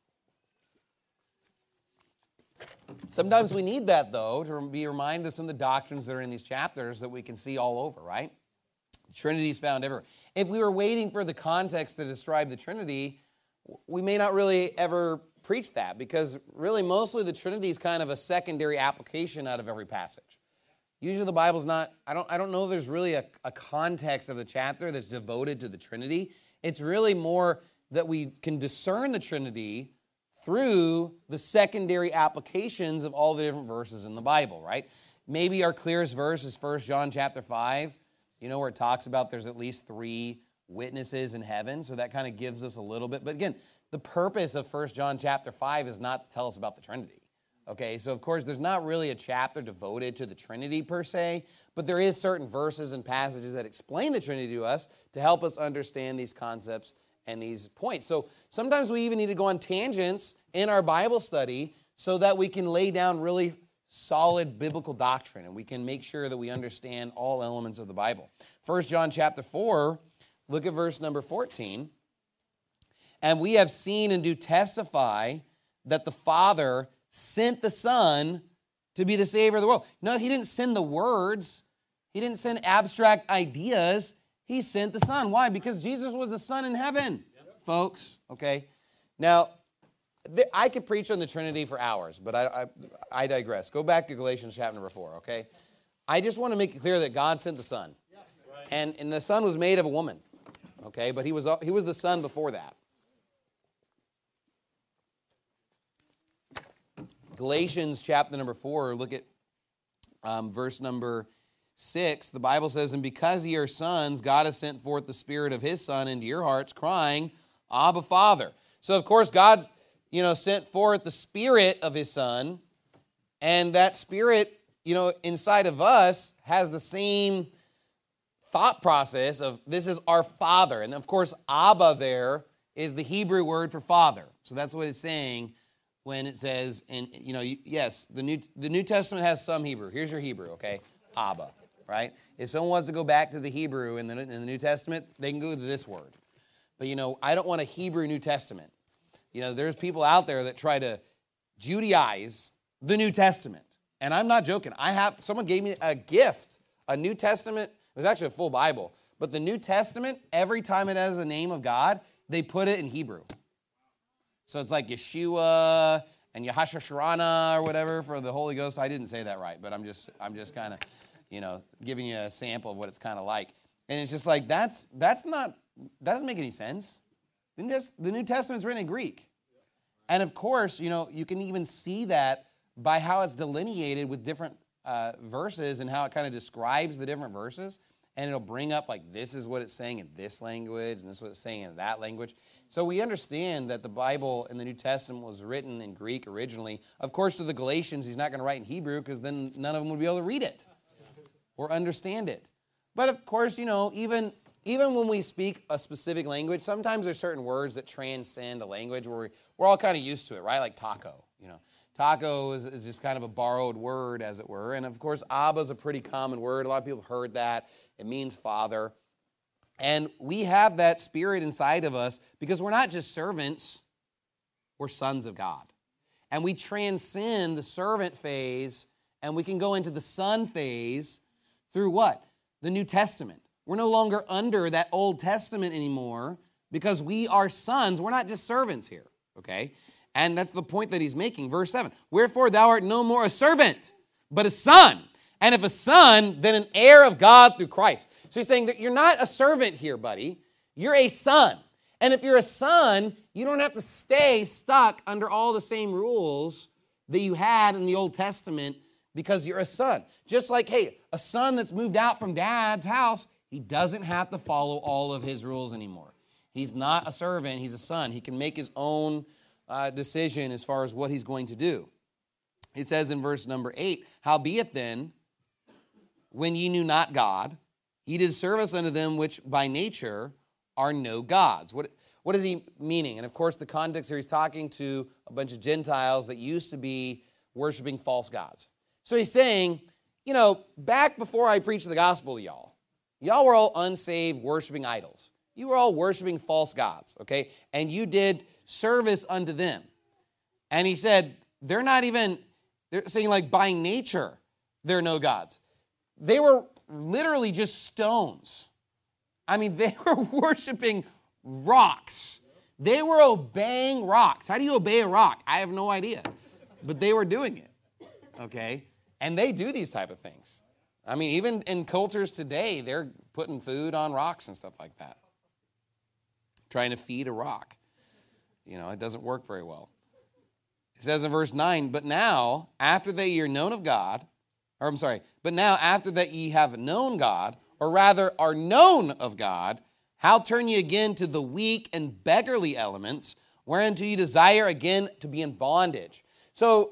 B: Sometimes we need that, though, to be reminded of some of the doctrines that are in these chapters that we can see all over, right? The Trinity is found everywhere. If we were waiting for the context to describe the Trinity, we may not really ever preach that, because really mostly the Trinity is kind of a secondary application out of every passage. Usually the Bible's not, I don't know if there's really a context of the chapter that's devoted to the Trinity. It's really more that we can discern the Trinity through the secondary applications of all the different verses in the Bible, right? Maybe our clearest verse is 1 John chapter 5, where it talks about there's at least 3 witnesses in heaven, so that kind of gives us a little bit. But again, the purpose of 1 John chapter 5 is not to tell us about the Trinity, okay? So, of course, there's not really a chapter devoted to the Trinity per se, but there is certain verses and passages that explain the Trinity to us to help us understand these concepts and these points. So sometimes we even need to go on tangents in our Bible study so that we can lay down really solid biblical doctrine and we can make sure that we understand all elements of the Bible. 1 John chapter 4, look at verse number 14. And we have seen and do testify that the Father sent the Son to be the Savior of the world. No, he didn't send the words. He didn't send abstract ideas. He sent the Son. Why? Because Jesus was the Son in heaven, folks. Okay? Now, I could preach on the Trinity for hours, but I digress. Go back to Galatians chapter number 4, okay? I just want to make it clear that God sent the Son. And the Son was made of a woman, okay? But he was the Son before that. Galatians chapter number 4, look at verse number 6. The Bible says, and because ye are sons, God has sent forth the Spirit of his Son into your hearts, crying, Abba, Father. So, of course, sent forth the Spirit of his Son, and that Spirit, inside of us has the same thought process of this is our Father. And of course, Abba there is the Hebrew word for father. So that's what it's saying when it says, yes, the New Testament has some Hebrew. Here's your Hebrew, okay? Abba, right? If someone wants to go back to the Hebrew in the New Testament, they can go to this word. But, I don't want a Hebrew New Testament. There's people out there that try to Judaize the New Testament. And I'm not joking. Someone gave me a gift, a New Testament. It was actually a full Bible. But the New Testament, every time it has the name of God, they put it in Hebrew. So it's like Yeshua and Yahashasharana or whatever for the Holy Ghost. I didn't say that right, but I'm just kind of, giving you a sample of what it's kind of like. And it's just like, that doesn't make any sense. The New Testament's written in Greek. And of course, you can even see that by how it's delineated with different verses and how it kind of describes the different verses. And it'll bring up like, this is what it's saying in this language, and this is what it's saying in that language. So we understand that the Bible in the New Testament was written in Greek originally. Of course, to the Galatians, he's not going to write in Hebrew because then none of them would be able to read it or understand it. But of course, even when we speak a specific language, sometimes there's certain words that transcend a language where we're all kind of used to it, right? Like taco, Taco is just kind of a borrowed word, as it were. And of course, Abba is a pretty common word. A lot of people have heard that. It means father. And we have that Spirit inside of us because we're not just servants, we're sons of God. And we transcend the servant phase and we can go into the son phase through what? The New Testament. We're no longer under that Old Testament anymore because we are sons. We're not just servants here, okay? And that's the point that he's making. Verse 7, wherefore thou art no more a servant, but a son. And if a son, then an heir of God through Christ. So he's saying that you're not a servant here, buddy. You're a son. And if you're a son, you don't have to stay stuck under all the same rules that you had in the Old Testament because you're a son. Just like, hey, a son that's moved out from dad's house, he doesn't have to follow all of his rules anymore. He's not a servant, he's a son. He can make his own decision as far as what he's going to do. It says in verse number 8, howbeit then, when ye knew not God, ye did service unto them which by nature are no gods. What is he meaning? And of course, the context here, he's talking to a bunch of Gentiles that used to be worshiping false gods. So he's saying, back before I preached the gospel to y'all were all unsaved, worshiping idols. You were all worshiping false gods, okay? And you did service unto them. And he said, they're saying like by nature, they're no gods. They were literally just stones. I mean, they were worshiping rocks. They were obeying rocks. How do you obey a rock? I have no idea. But they were doing it, okay? And they do these type of things. I mean, even in cultures today, they're putting food on rocks and stuff like that. Trying to feed a rock. It doesn't work very well. It says in verse 9, but now, after that ye are known of God, but now after that ye have known God, or rather are known of God, how turn ye again to the weak and beggarly elements, whereunto ye desire again to be in bondage? So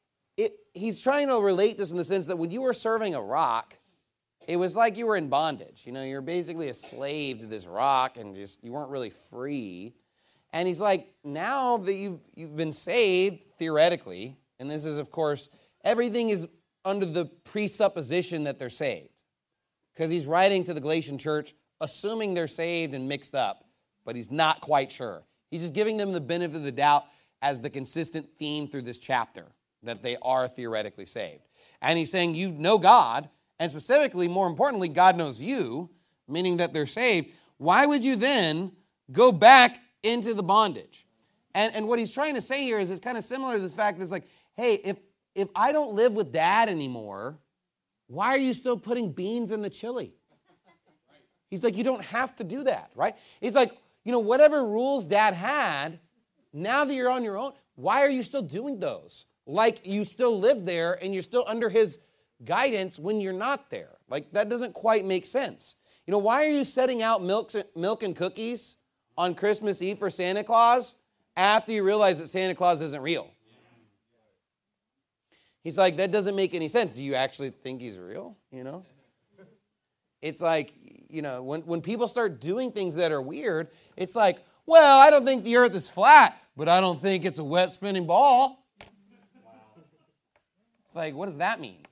B: he's trying to relate this in the sense that when you were serving a rock, it was like you were in bondage. You're basically a slave to this rock and you weren't really free. And he's like, now that you've been saved, theoretically, and this is, of course, everything is under the presupposition that they're saved. Because he's writing to the Galatian church, assuming they're saved and mixed up, but he's not quite sure. He's just giving them the benefit of the doubt as the consistent theme through this chapter, that they are theoretically saved. And he's saying, you know God, and specifically, more importantly, God knows you, meaning that they're saved. Why would you then go back into the bondage? And what he's trying to say here is it's kind of similar to this fact that it's like, hey, if I don't live with dad anymore, why are you still putting beans in the chili? He's like, you don't have to do that, right? He's like, whatever rules dad had, now that you're on your own, why are you still doing those? Like you still live there and you're still under his guidance when you're not there. Like that doesn't quite make sense. Why are you setting out milk and cookies on Christmas Eve for Santa Claus after you realize that Santa Claus isn't real. He's like, that doesn't make any sense. Do you actually think he's real? It's like, when people start doing things that are weird, it's like, well, I don't think the earth is flat, but I don't think it's a wet spinning ball. It's like, what does that mean?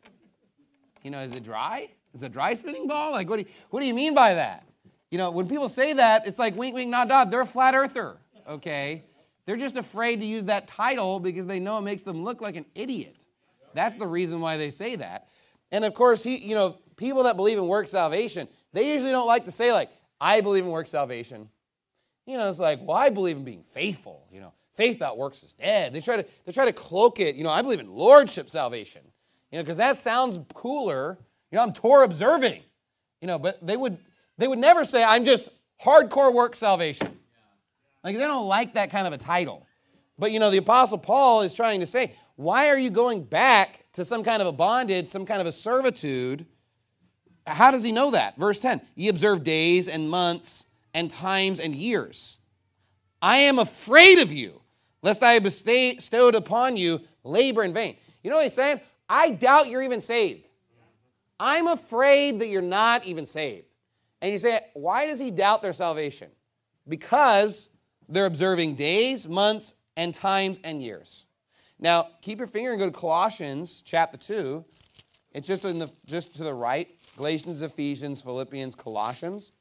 B: Is it dry? Is it a dry spinning ball? Like, what do you mean by that? When people say that, it's like wink, wink, nod, nod. They're a flat earther, okay? They're just afraid to use that title because they know it makes them look like an idiot. That's the reason why they say that. And of course, people that believe in work salvation, they usually don't like to say, like, I believe in work salvation. It's like, well, I believe in being faithful. Faith without works is dead. They try to cloak it. I believe in lordship salvation. Because that sounds cooler. I'm Torah observing. But they would never say, I'm just hardcore work salvation. Like, they don't like that kind of a title. But, the Apostle Paul is trying to say, why are you going back to some kind of a bondage, some kind of a servitude? How does he know that? Verse 10, ye observe days and months and times and years. I am afraid of you, lest I have bestowed upon you labor in vain. You know what he's saying? I doubt you're even saved. I'm afraid that you're not even saved. And you say, why does he doubt their salvation? Because they're observing days, months, and times and years. Now, keep your finger and go to Colossians chapter 2. It's just to the right. Galatians, Ephesians, Philippians, Colossians.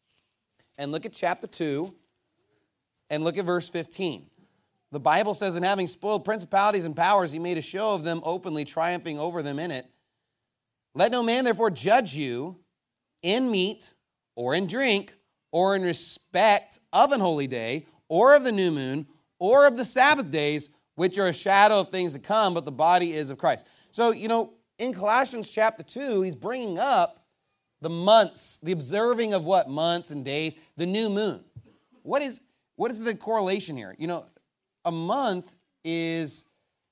B: And look at chapter 2 and look at verse 15. The Bible says, and having spoiled principalities and powers, he made a show of them openly, triumphing over them in it. Let no man therefore judge you in meat or in drink or in respect of an holy day or of the new moon or of the Sabbath days, which are a shadow of things to come, but the body is of Christ. So, in Colossians chapter 2, he's bringing up the months, the observing of what? Months and days, the new moon. What is the correlation here? A month is,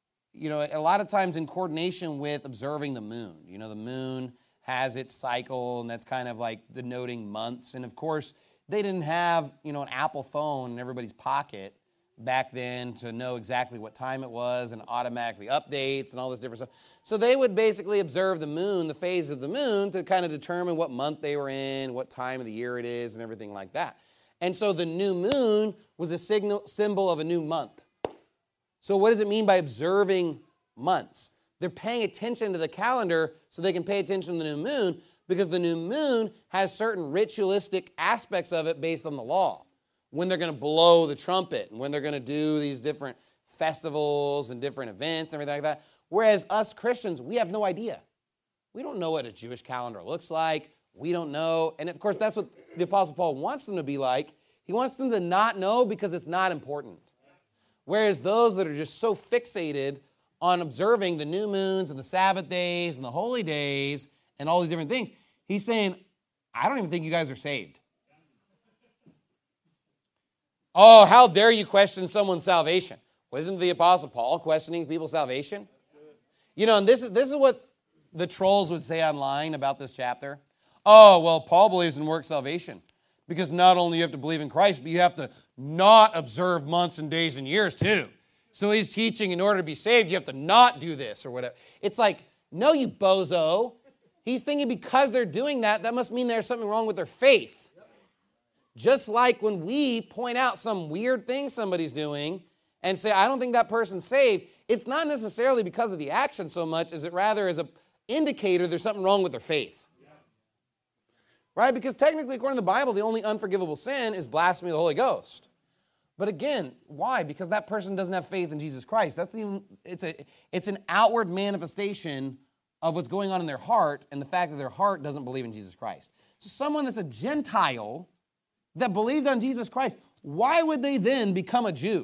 B: a lot of times in coordination with observing the moon. The moon has its cycle, and that's kind of like denoting months. And of course, they didn't have, an Apple phone in everybody's pocket back then to know exactly what time it was and automatically updates and all this different stuff. So they would basically observe the moon, the phase of the moon, to kind of determine what month they were in, what time of the year it is, and everything like that. And so the new moon was a symbol of a new month. So what does it mean by observing months? They're paying attention to the calendar so they can pay attention to the new moon, because the new moon has certain ritualistic aspects of it based on the law. When they're going to blow the trumpet and when they're going to do these different festivals and different events and everything like that. Whereas us Christians, we have no idea. We don't know what a Jewish calendar looks like. We don't know. And of course, that's what the Apostle Paul wants them to be like. He wants them to not know because it's not important. Whereas those that are just so fixated on observing the new moons and the Sabbath days and the holy days and all these different things, he's saying, I don't even think you guys are saved. Oh, how dare you question someone's salvation? Well, isn't the Apostle Paul questioning people's salvation? And this is what the trolls would say online about this chapter. Oh, well, Paul believes in work salvation because not only you have to believe in Christ, but you have to not observe months and days and years too. So he's teaching in order to be saved, you have to not do this or whatever. It's like, no, you bozo. He's thinking because they're doing that, that must mean there's something wrong with their faith. Just like when we point out some weird thing somebody's doing and say, I don't think that person's saved, it's not necessarily because of the action so much as it rather is an indicator there's something wrong with their faith. Right? Because technically, according to the Bible, the only unforgivable sin is blasphemy of the Holy Ghost. But again, why? Because that person doesn't have faith in Jesus Christ. It's an outward manifestation of what's going on in their heart and the fact that their heart doesn't believe in Jesus Christ. So someone that's a Gentile that believed on Jesus Christ, why would they then become a Jew?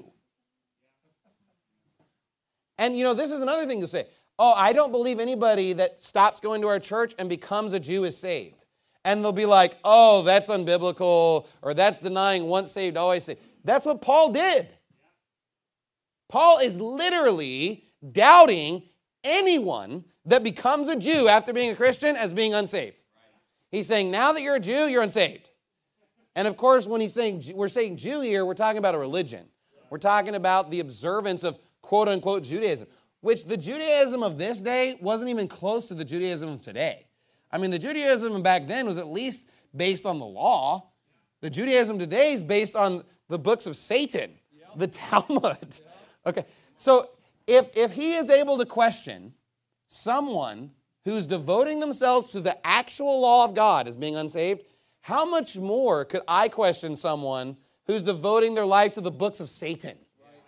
B: And this is another thing to say. Oh, I don't believe anybody that stops going to our church and becomes a Jew is saved. And they'll be like, oh, that's unbiblical, or that's denying once saved, always saved. That's what Paul did. Paul is literally doubting anyone that becomes a Jew after being a Christian as being unsaved. He's saying, now that you're a Jew, you're unsaved. And of course, when we're saying Jew here, we're talking about a religion. We're talking about the observance of quote-unquote Judaism, which the Judaism of this day wasn't even close to the Judaism of today. I mean, the Judaism back then was at least based on the law. The Judaism today is based on the books of Satan, the Talmud. Okay, so if he is able to question someone who's devoting themselves to the actual law of God as being unsaved, how much more could I question someone who's devoting their life to the books of Satan?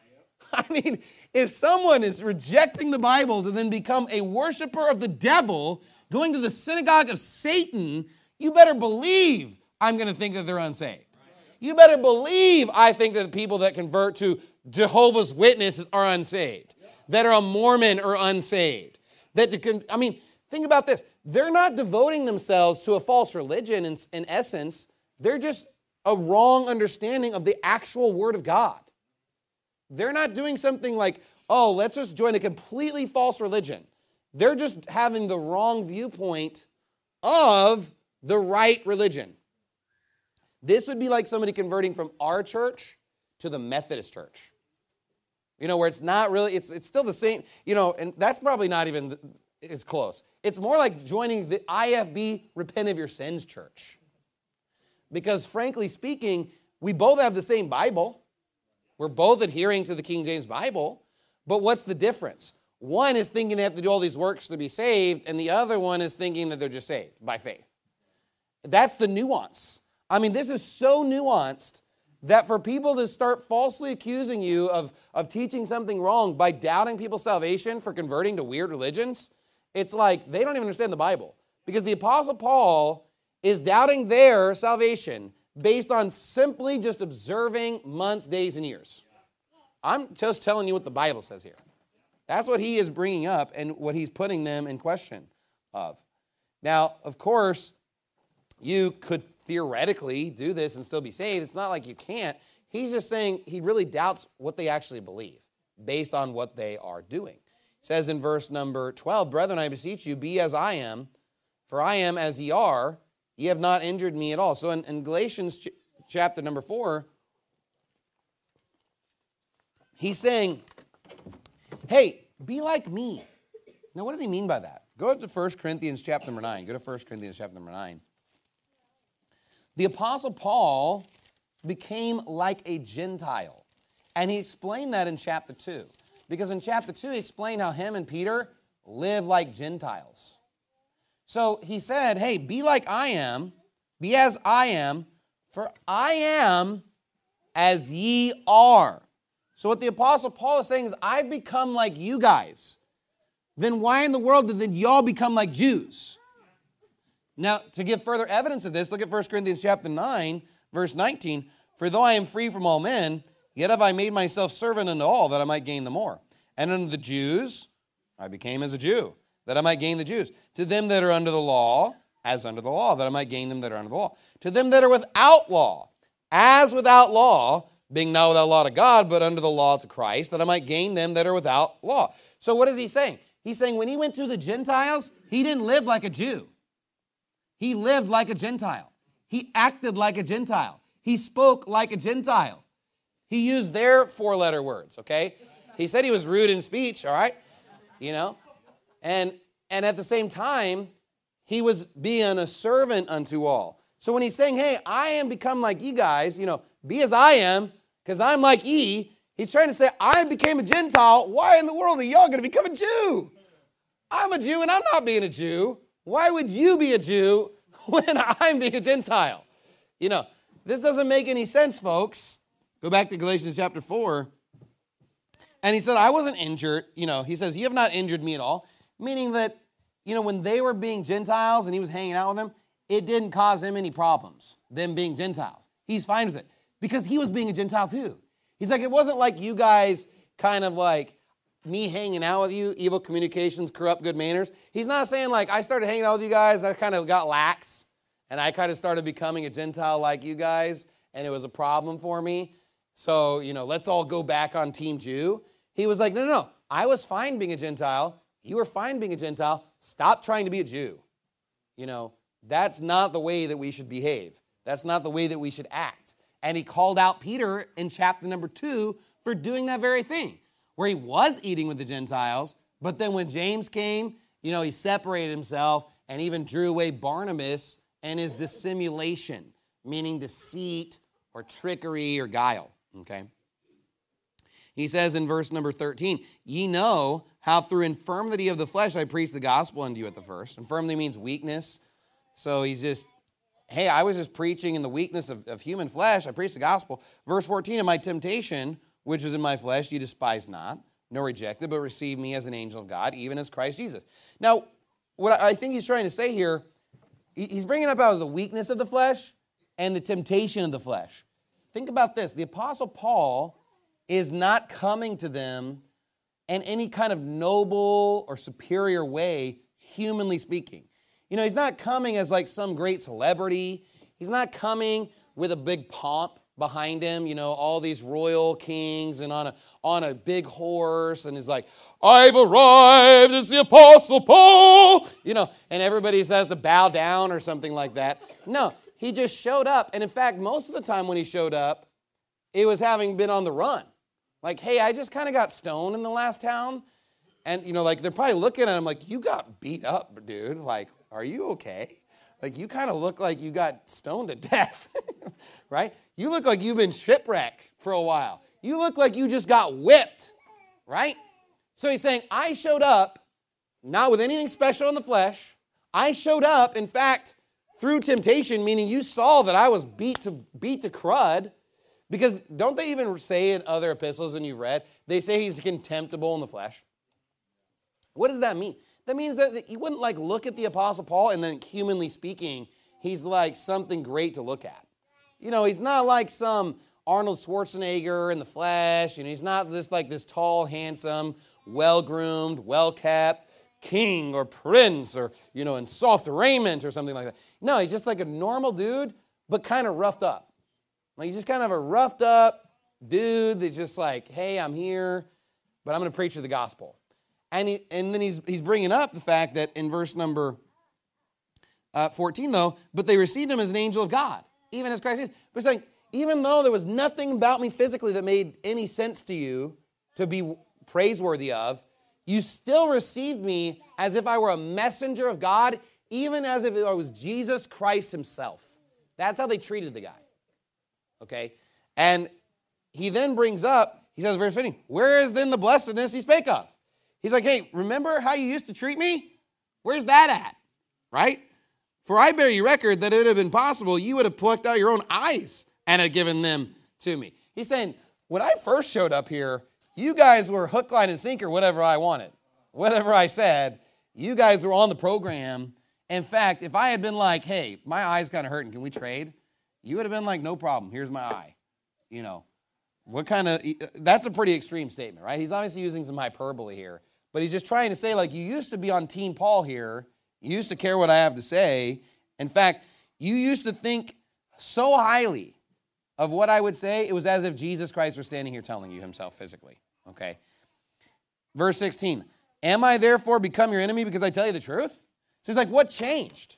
B: I mean, if someone is rejecting the Bible to then become a worshiper of the devil, going to the synagogue of Satan, you better believe I'm going to think that they're unsaved. You better believe I think that the people that convert to Jehovah's Witnesses are unsaved, that are a Mormon are unsaved. I mean, think about this. They're not devoting themselves to a false religion in essence. They're just a wrong understanding of the actual Word of God. They're not doing something like, oh, let's just join a completely false religion. They're just having the wrong viewpoint of the right religion. This would be like somebody converting from our church to the Methodist church. Where it's not really, it's still the same, and that's probably not even as close. It's more like joining the IFB Repent of Your Sins church. Because frankly speaking, we both have the same Bible. We're both adhering to the King James Bible. But what's the difference? One is thinking they have to do all these works to be saved, and the other one is thinking that they're just saved by faith. That's the nuance. I mean, this is so nuanced that for people to start falsely accusing you of teaching something wrong by doubting people's salvation for converting to weird religions, it's like they don't even understand the Bible. Because the Apostle Paul is doubting their salvation based on simply just observing months, days, and years. I'm just telling you what the Bible says here. That's what he is bringing up and what he's putting them in question of. Now, of course, you could theoretically do this and still be saved. It's not like you can't. He's just saying he really doubts what they actually believe based on what they are doing. It says in verse number 12, "Brethren, I beseech you, be as I am, for I am as ye are. Ye have not injured me at all." So in Galatians chapter number 4, he's saying, hey, be like me. Now, what does he mean by that? Go to 1 Corinthians chapter number 9. Go to 1 Corinthians chapter number 9. The Apostle Paul became like a Gentile. And he explained that in chapter 2. Because in chapter 2, he explained how him and Peter live like Gentiles. So he said, hey, be like I am, be as I am, for I am as ye are. So what the Apostle Paul is saying is, I've become like you guys. Then why in the world did y'all become like Jews? Now, to give further evidence of this, look at 1 Corinthians chapter 9, verse 19. "For though I am free from all men, yet have I made myself servant unto all, that I might gain the more. And unto the Jews I became as a Jew, that I might gain the Jews. To them that are under the law, as under the law, that I might gain them that are under the law. To them that are without law, as without law, being not without law to God, but under the law to Christ, that I might gain them that are without law." So what is he saying? He's saying when he went to the Gentiles, he didn't live like a Jew. He lived like a Gentile. He acted like a Gentile. He spoke like a Gentile. He used their four-letter words, okay? He said he was rude in speech, all right? And at the same time, he was being a servant unto all. So when he's saying, hey, I am become like ye guys, be as I am, because I'm like ye, he's trying to say, I became a Gentile. Why in the world are y'all going to become a Jew? I'm a Jew and I'm not being a Jew. Why would you be a Jew when I'm being a Gentile? This doesn't make any sense, folks. Go back to Galatians chapter 4. And he said, I wasn't injured. He says, you have not injured me at all. Meaning that, when they were being Gentiles and he was hanging out with them, it didn't cause him any problems, them being Gentiles. He's fine with it because he was being a Gentile too. He's like, it wasn't like you guys kind of like me hanging out with you, evil communications, corrupt good manners. He's not saying like I started hanging out with you guys, I kind of got lax, and I kind of started becoming a Gentile like you guys, and it was a problem for me. So, let's all go back on Team Jew. He was like, no, I was fine being a Gentile. You were fine being a Gentile. Stop trying to be a Jew. That's not the way that we should behave. That's not the way that we should act. And he called out Peter in chapter number 2, for doing that very thing, where he was eating with the Gentiles, but then when James came, he separated himself and even drew away Barnabas and his dissimulation, meaning deceit or trickery or guile, okay? He says in verse number 13, ye know how through infirmity of the flesh I preached the gospel unto you at the first. Infirmity means weakness. So he's just, hey, I was just preaching in the weakness of human flesh. I preached the gospel. Verse 14, in my temptation, which was in my flesh, you despise not, nor rejected, but receive me as an angel of God, even as Christ Jesus. Now, what I think he's trying to say here, he's bringing up out of the weakness of the flesh and the temptation of the flesh. Think about this. The Apostle Paul is not coming to them in any kind of noble or superior way, humanly speaking. He's not coming as like some great celebrity. He's not coming with a big pomp behind him, all these royal kings and on a big horse, and he's like, I've arrived, it's the Apostle Paul, and everybody says to bow down or something like that. No, he just showed up, and in fact, most of the time when he showed up, it was having been on the run. Like, hey, I just kind of got stoned in the last town, and, they're probably looking at him like, you got beat up, dude, like, are you okay? Like, you kind of look like you got stoned to death, right? You look like you've been shipwrecked for a while. You look like you just got whipped, right? So he's saying, I showed up, not with anything special in the flesh. I showed up, in fact, through temptation, meaning you saw that I was beat to crud. Because don't they even say in other epistles and you've read, they say he's contemptible in the flesh? What does that mean? That means that you wouldn't look at the Apostle Paul and then humanly speaking, he's like something great to look at. He's not like some Arnold Schwarzenegger in the flesh, he's not this tall, handsome, well-groomed, well-kept king or prince or, in soft raiment or something like that. No, he's just like a normal dude, but kind of roughed up. He's just kind of a roughed up dude that's just like, hey, I'm here, but I'm going to preach you the gospel. And then he's bringing up the fact that in verse number 14, though, but they received him as an angel of God, even as Christ is. But it's like, even though there was nothing about me physically that made any sense to you to be praiseworthy of, you still received me as if I were a messenger of God, even as if I was Jesus Christ himself. That's how they treated the guy. Okay? And he then brings up, he says, verse 15, where is then the blessedness he spake of? He's like, hey, remember how you used to treat me? Where's that at? Right? For I bear you record that it would have been possible you would have plucked out your own eyes and had given them to me. He's saying, when I first showed up here, you guys were hook, line, and sinker, whatever I wanted. Whatever I said, you guys were on the program. In fact, if I had been like, hey, my eye's kind of hurting, can we trade? You would have been like, no problem, here's my eye. What kind of, that's a pretty extreme statement, right? He's obviously using some hyperbole here. But he's just trying to say, you used to be on Team Paul here. You used to care what I have to say. In fact, you used to think so highly of what I would say, it was as if Jesus Christ were standing here telling you himself physically. Okay? Verse 16, am I therefore become your enemy because I tell you the truth? So he's like, what changed?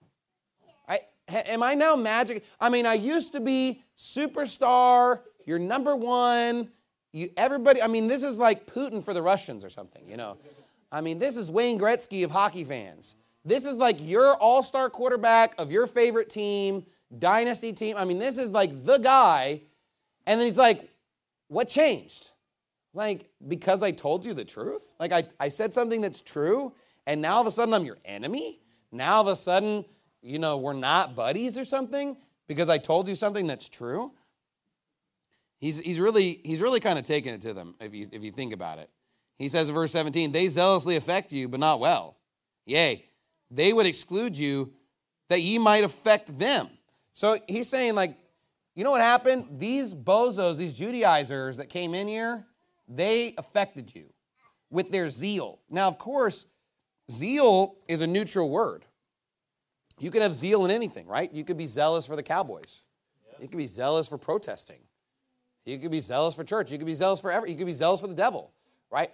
B: Am I now magic? I used to be superstar, you're number one, everybody, this is like Putin for the Russians or something, This is Wayne Gretzky of hockey fans. This is like your all-star quarterback of your favorite team, dynasty team. This is like the guy. And then he's like, what changed? Because I told you the truth? I said something that's true, and now all of a sudden I'm your enemy? Now all of a sudden, we're not buddies or something because I told you something that's true? He's really kind of taking it to them if you think about it. He says in verse 17, they zealously affect you, but not well. Yea, they would exclude you that ye might affect them. So he's saying, you know what happened? These bozos, these Judaizers that came in here, they affected you with their zeal. Now, of course, zeal is a neutral word. You can have zeal in anything, right? You could be zealous for the Cowboys. You could be zealous for protesting. You could be zealous for church. You could be zealous for you could be zealous for the devil, right?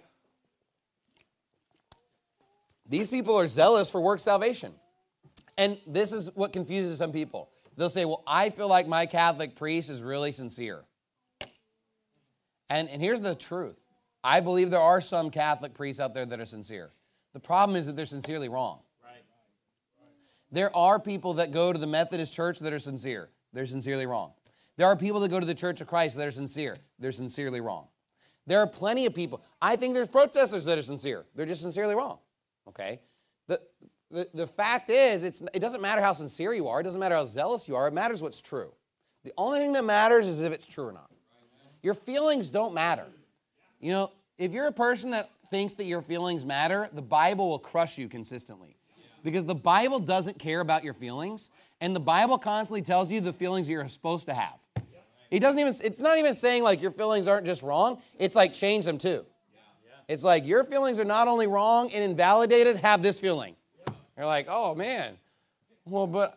B: These people are zealous for work salvation. And this is what confuses some people. They'll say, well, I feel like my Catholic priest is really sincere. And here's the truth. I believe there are some Catholic priests out there that are sincere. The problem is that they're sincerely wrong. There are people that go to the Methodist Church that are sincere. They're sincerely wrong. There are people that go to the Church of Christ that are sincere. They're sincerely wrong. There are plenty of people. I think there's protesters that are sincere. They're just sincerely wrong. Okay? The fact is, it doesn't matter how sincere you are. It doesn't matter how zealous you are. It matters what's true. The only thing that matters is if it's true or not. Your feelings don't matter. You know, if you're a person that thinks that your feelings matter, the Bible will crush you consistently. Because the Bible doesn't care about your feelings, and the Bible constantly tells you the feelings you're supposed to have. It's not even saying like your feelings aren't just wrong. It's like change them too. It's like your feelings are not only wrong and invalidated, have this feeling. You're like, oh man, well, but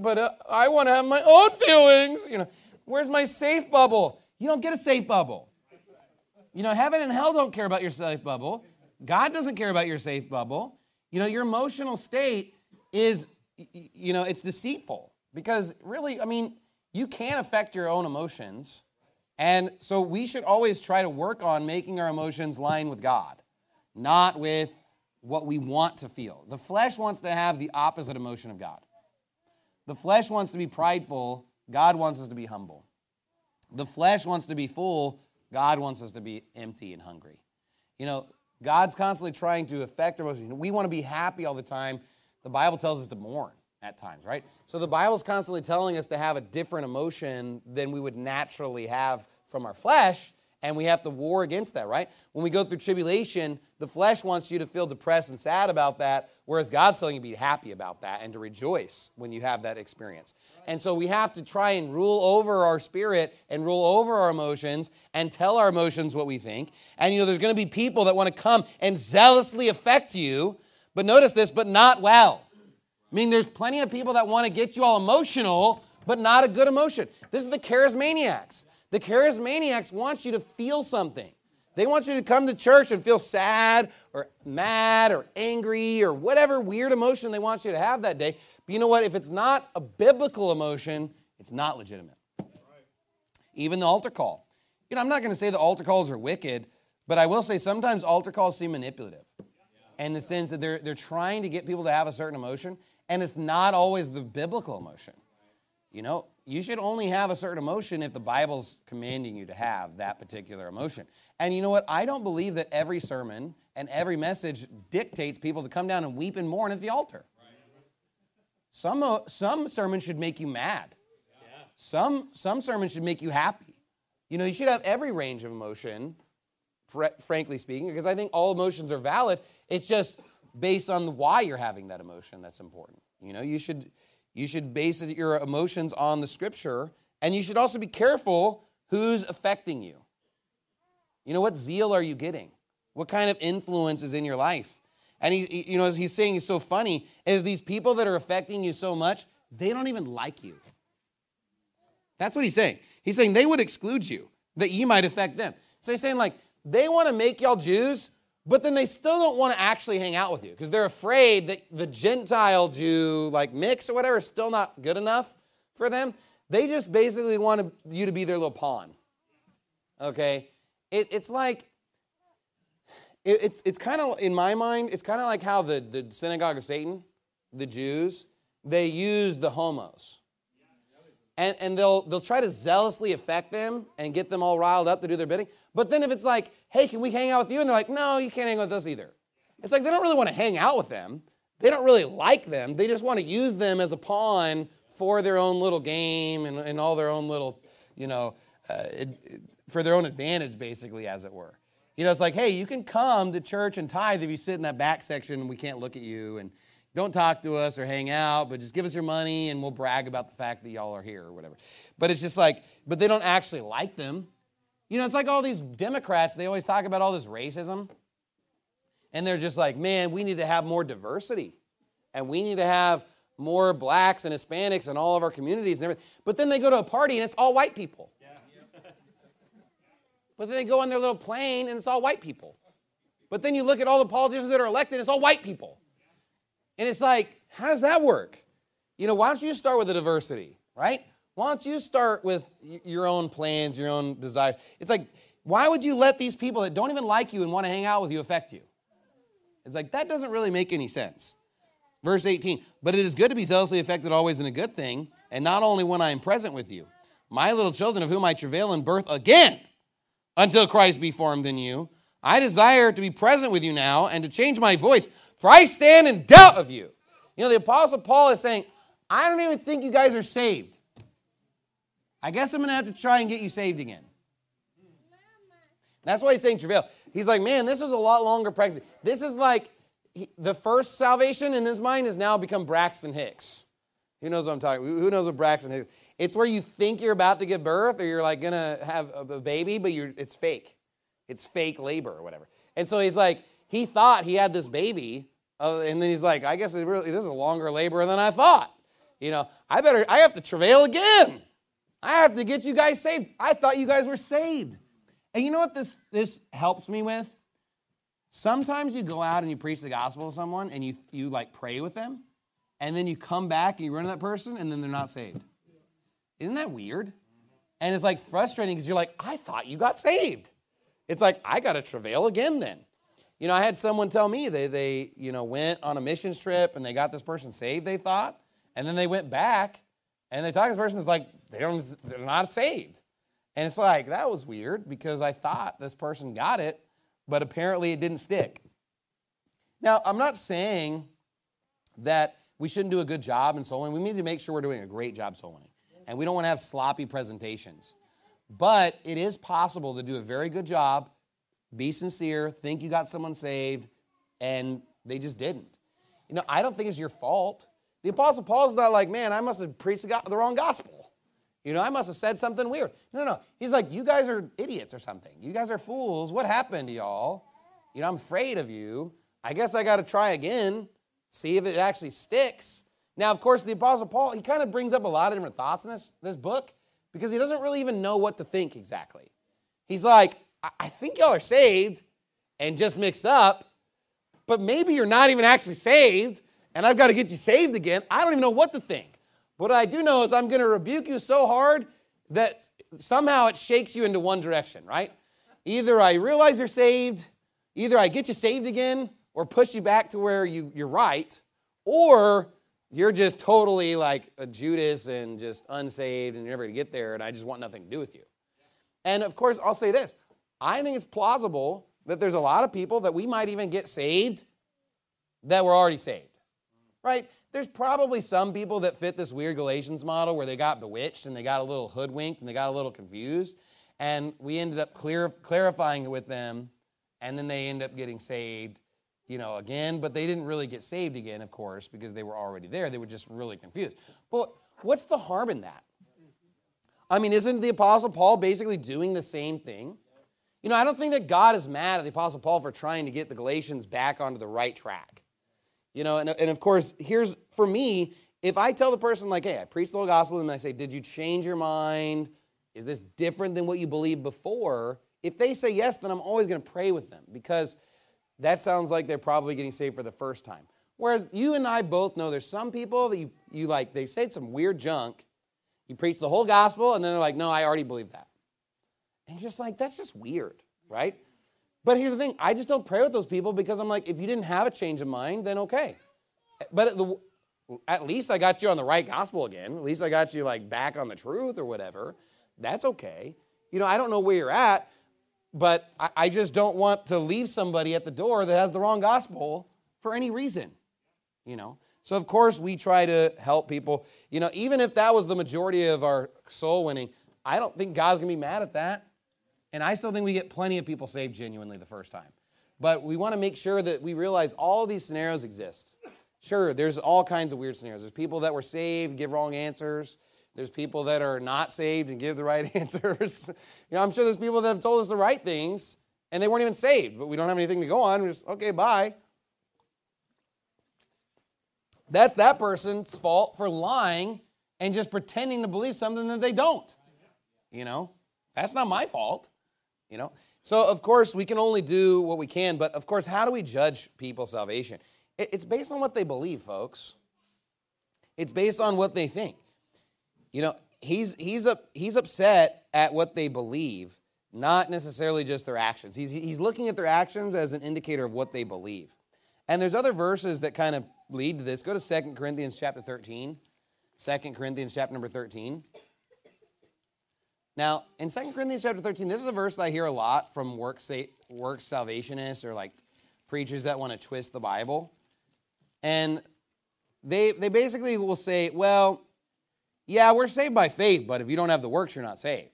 B: I want to have my own feelings. You know, where's my safe bubble? You don't get a safe bubble. You know, heaven and hell don't care about your safe bubble. God doesn't care about your safe bubble. You know, your emotional state is, you know, it's deceitful. Because really, I mean, you can't affect your own emotions. And so we should always try to work on making our emotions line with God, not with what we want to feel. The flesh wants to have the opposite emotion of God. The flesh wants to be prideful. God wants us to be humble. The flesh wants to be full. God wants us to be empty and hungry. You know, God's constantly trying to affect our emotions. We want to be happy all the time. The Bible tells us to mourn at times, right? So the Bible's constantly telling us to have a different emotion than we would naturally have from our flesh, and we have to war against that, right? When we go through tribulation, the flesh wants you to feel depressed and sad about that, whereas God's telling you to be happy about that and to rejoice when you have that experience. And so we have to try and rule over our spirit and rule over our emotions and tell our emotions what we think. And, you know, there's going to be people that want to come and zealously affect you, but notice this, but not well. I mean, there's plenty of people that want to get you all emotional, but not a good emotion. This is the charismaniacs. The charismaniacs want you to feel something. They want you to come to church and feel sad or mad or angry or whatever weird emotion they want you to have that day. But you know what? If it's not a biblical emotion, it's not legitimate. Even the altar call. You know, I'm not going to say the altar calls are wicked, but I will say sometimes altar calls seem manipulative in the sense that they're trying to get people to have a certain emotion, and it's not always the biblical emotion. You know, you should only have a certain emotion if the Bible's commanding you to have that particular emotion. And you know what? I don't believe that every sermon and every message dictates people to come down and weep and mourn at the altar. Some sermons should make you mad. Some sermons should make you happy. You know, you should have every range of emotion, frankly speaking, because I think all emotions are valid. It's just based on why you're having that emotion that's important. You know, you should base your emotions on the Scripture, and you should also be careful who's affecting you. You know, what zeal are you getting? What kind of influence is in your life? And he's saying is so funny, is these people that are affecting you so much, they don't even like you. That's what he's saying. He's saying they would exclude you, that you might affect them. So he's saying, like, they want to make y'all Jews, but then they still don't want to actually hang out with you because they're afraid that the Gentile Jew, like, mix or whatever is still not good enough for them. They just basically want you to be their little pawn. Okay? It's like, it's kind of, in my mind, it's kind of like how the synagogue of Satan, the Jews, they use the homos. And they'll try to zealously affect them and get them all riled up to do their bidding. But then if it's like, hey, can we hang out with you? And they're like, no, you can't hang out with us either. It's like they don't really want to hang out with them. They don't really like them. They just want to use them as a pawn for their own little game and all their own little, you know, for their own advantage, basically, as it were. You know, it's like, hey, you can come to church and tithe if you sit in that back section and we can't look at you. And don't talk to us or hang out, but just give us your money and we'll brag about the fact that y'all are here or whatever. But it's just like, but they don't actually like them. You know, it's like all these Democrats, they always talk about all this racism. And they're just like, man, we need to have more diversity. And we need to have more blacks and Hispanics in all of our communities and everything. But then they go to a party and it's all white people. But then they go on their little plane and it's all white people. But then you look at all the politicians that are elected, it's all white people. And it's like, how does that work? You know, why don't you start with the diversity, right? Why don't you start with your own plans, your own desires? It's like, Why would you let these people that don't even like you and want to hang out with you affect you? It's like, that doesn't really make any sense. Verse 18, but it is good to be zealously affected always in a good thing, and not only when I am present with you. My little children, of whom I travail in birth again, until Christ be formed in you. I desire to be present with you now and to change my voice, for I stand in doubt of you. You know, the Apostle Paul is saying, I don't even think you guys are saved. I guess I'm going to have to try and get you saved again. That's why he's saying travail. He's like, man, this is a lot longer practice. This is like the first salvation in his mind has now become Braxton Hicks. Who knows what I'm talking about? Who knows what Braxton Hicks? It's where you think you're about to give birth or you're like going to have a baby, but it's fake. It's fake labor or whatever. And so he's like, he thought he had this baby, and then he's like, I guess this is a longer labor than I thought. You know, I have to travail again. I have to get you guys saved. I thought you guys were saved. And you know what this helps me with? Sometimes you go out and you preach the gospel to someone and you like pray with them, and then you come back and you run to that person and then they're not saved. Isn't that weird? And it's like frustrating because you're like, I thought you got saved. It's like, I got to travail again then. You know, I had someone tell me they went on a missions trip and they got this person saved, they thought, and then they went back and they talked to this person, it's like, they're not saved. And it's like, that was weird because I thought this person got it, but apparently it didn't stick. Now, I'm not saying that we shouldn't do a good job in soul winning. We need to make sure we're doing a great job soul winning. And we don't want to have sloppy presentations. But it is possible to do a very good job, be sincere, think you got someone saved, and they just didn't. You know, I don't think it's your fault. The Apostle Paul's not like, man, I must have preached the wrong gospel. You know, I must have said something weird. No. He's like, you guys are idiots or something. You guys are fools. What happened to y'all? You know, I'm afraid of you. I guess I got to try again, see if it actually sticks. Now, of course, the Apostle Paul, he kind of brings up a lot of different thoughts in this book because he doesn't really even know what to think exactly. He's like, I think y'all are saved and just mixed up, but maybe you're not even actually saved, and I've got to get you saved again. I don't even know what to think. What I do know is I'm going to rebuke you so hard that somehow it shakes you into one direction, right? Either I realize you're saved, either I get you saved again, or push you back to where you're right, or you're just totally like a Judas and just unsaved and you're never going to get there, and I just want nothing to do with you. And of course, I'll say this. I think it's plausible that there's a lot of people that we might even get saved that were already saved, right? There's probably some people that fit this weird Galatians model where they got bewitched and they got a little hoodwinked and they got a little confused, and we ended up clarifying it with them, and then they end up getting saved, you know, again, but they didn't really get saved again, of course, because they were already there. They were just really confused. But what's the harm in that? I mean, isn't the Apostle Paul basically doing the same thing? You know, I don't think that God is mad at the Apostle Paul for trying to get the Galatians back onto the right track. You know, and of course, here's, for me, if I tell the person, like, hey, I preached the whole gospel, and I say, did you change your mind? Is this different than what you believed before? If they say yes, then I'm always going to pray with them, because that sounds like they're probably getting saved for the first time. Whereas you and I both know there's some people that you like, they say some weird junk, you preach the whole gospel, and then they're like, no, I already believe that. And you're just like, that's just weird, right? But here's the thing, I just don't pray with those people because I'm like, if you didn't have a change of mind, then okay. But at least I got you on the right gospel again. At least I got you like back on the truth or whatever. That's okay. You know, I don't know where you're at, but I just don't want to leave somebody at the door that has the wrong gospel for any reason, you know. So, of course, we try to help people. You know, even if that was the majority of our soul winning, I don't think God's going to be mad at that. And I still think we get plenty of people saved genuinely the first time. But we want to make sure that we realize all these scenarios exist. Sure, there's all kinds of weird scenarios. There's people that were saved, give wrong answers. There's people that are not saved and give the right answers. You know, I'm sure there's people that have told us the right things, and they weren't even saved, but we don't have anything to go on. We're just, okay, bye. That's that person's fault for lying and just pretending to believe something that they don't. You know, that's not my fault. You know, so of course we can only do what we can, but of course, how do we judge people's salvation? It's based on what they believe, folks. It's based on what they think. You know, he's upset at what they believe, not necessarily just their actions. He's looking at their actions as an indicator of what they believe. And there's other verses that kind of lead to this. Go to 2 Corinthians chapter 13. 2 Corinthians chapter number 13. Now, in 2 Corinthians chapter 13, this is a verse that I hear a lot from works salvationists or like preachers that want to twist the Bible. And they basically will say, well, yeah, we're saved by faith, but if you don't have the works, you're not saved.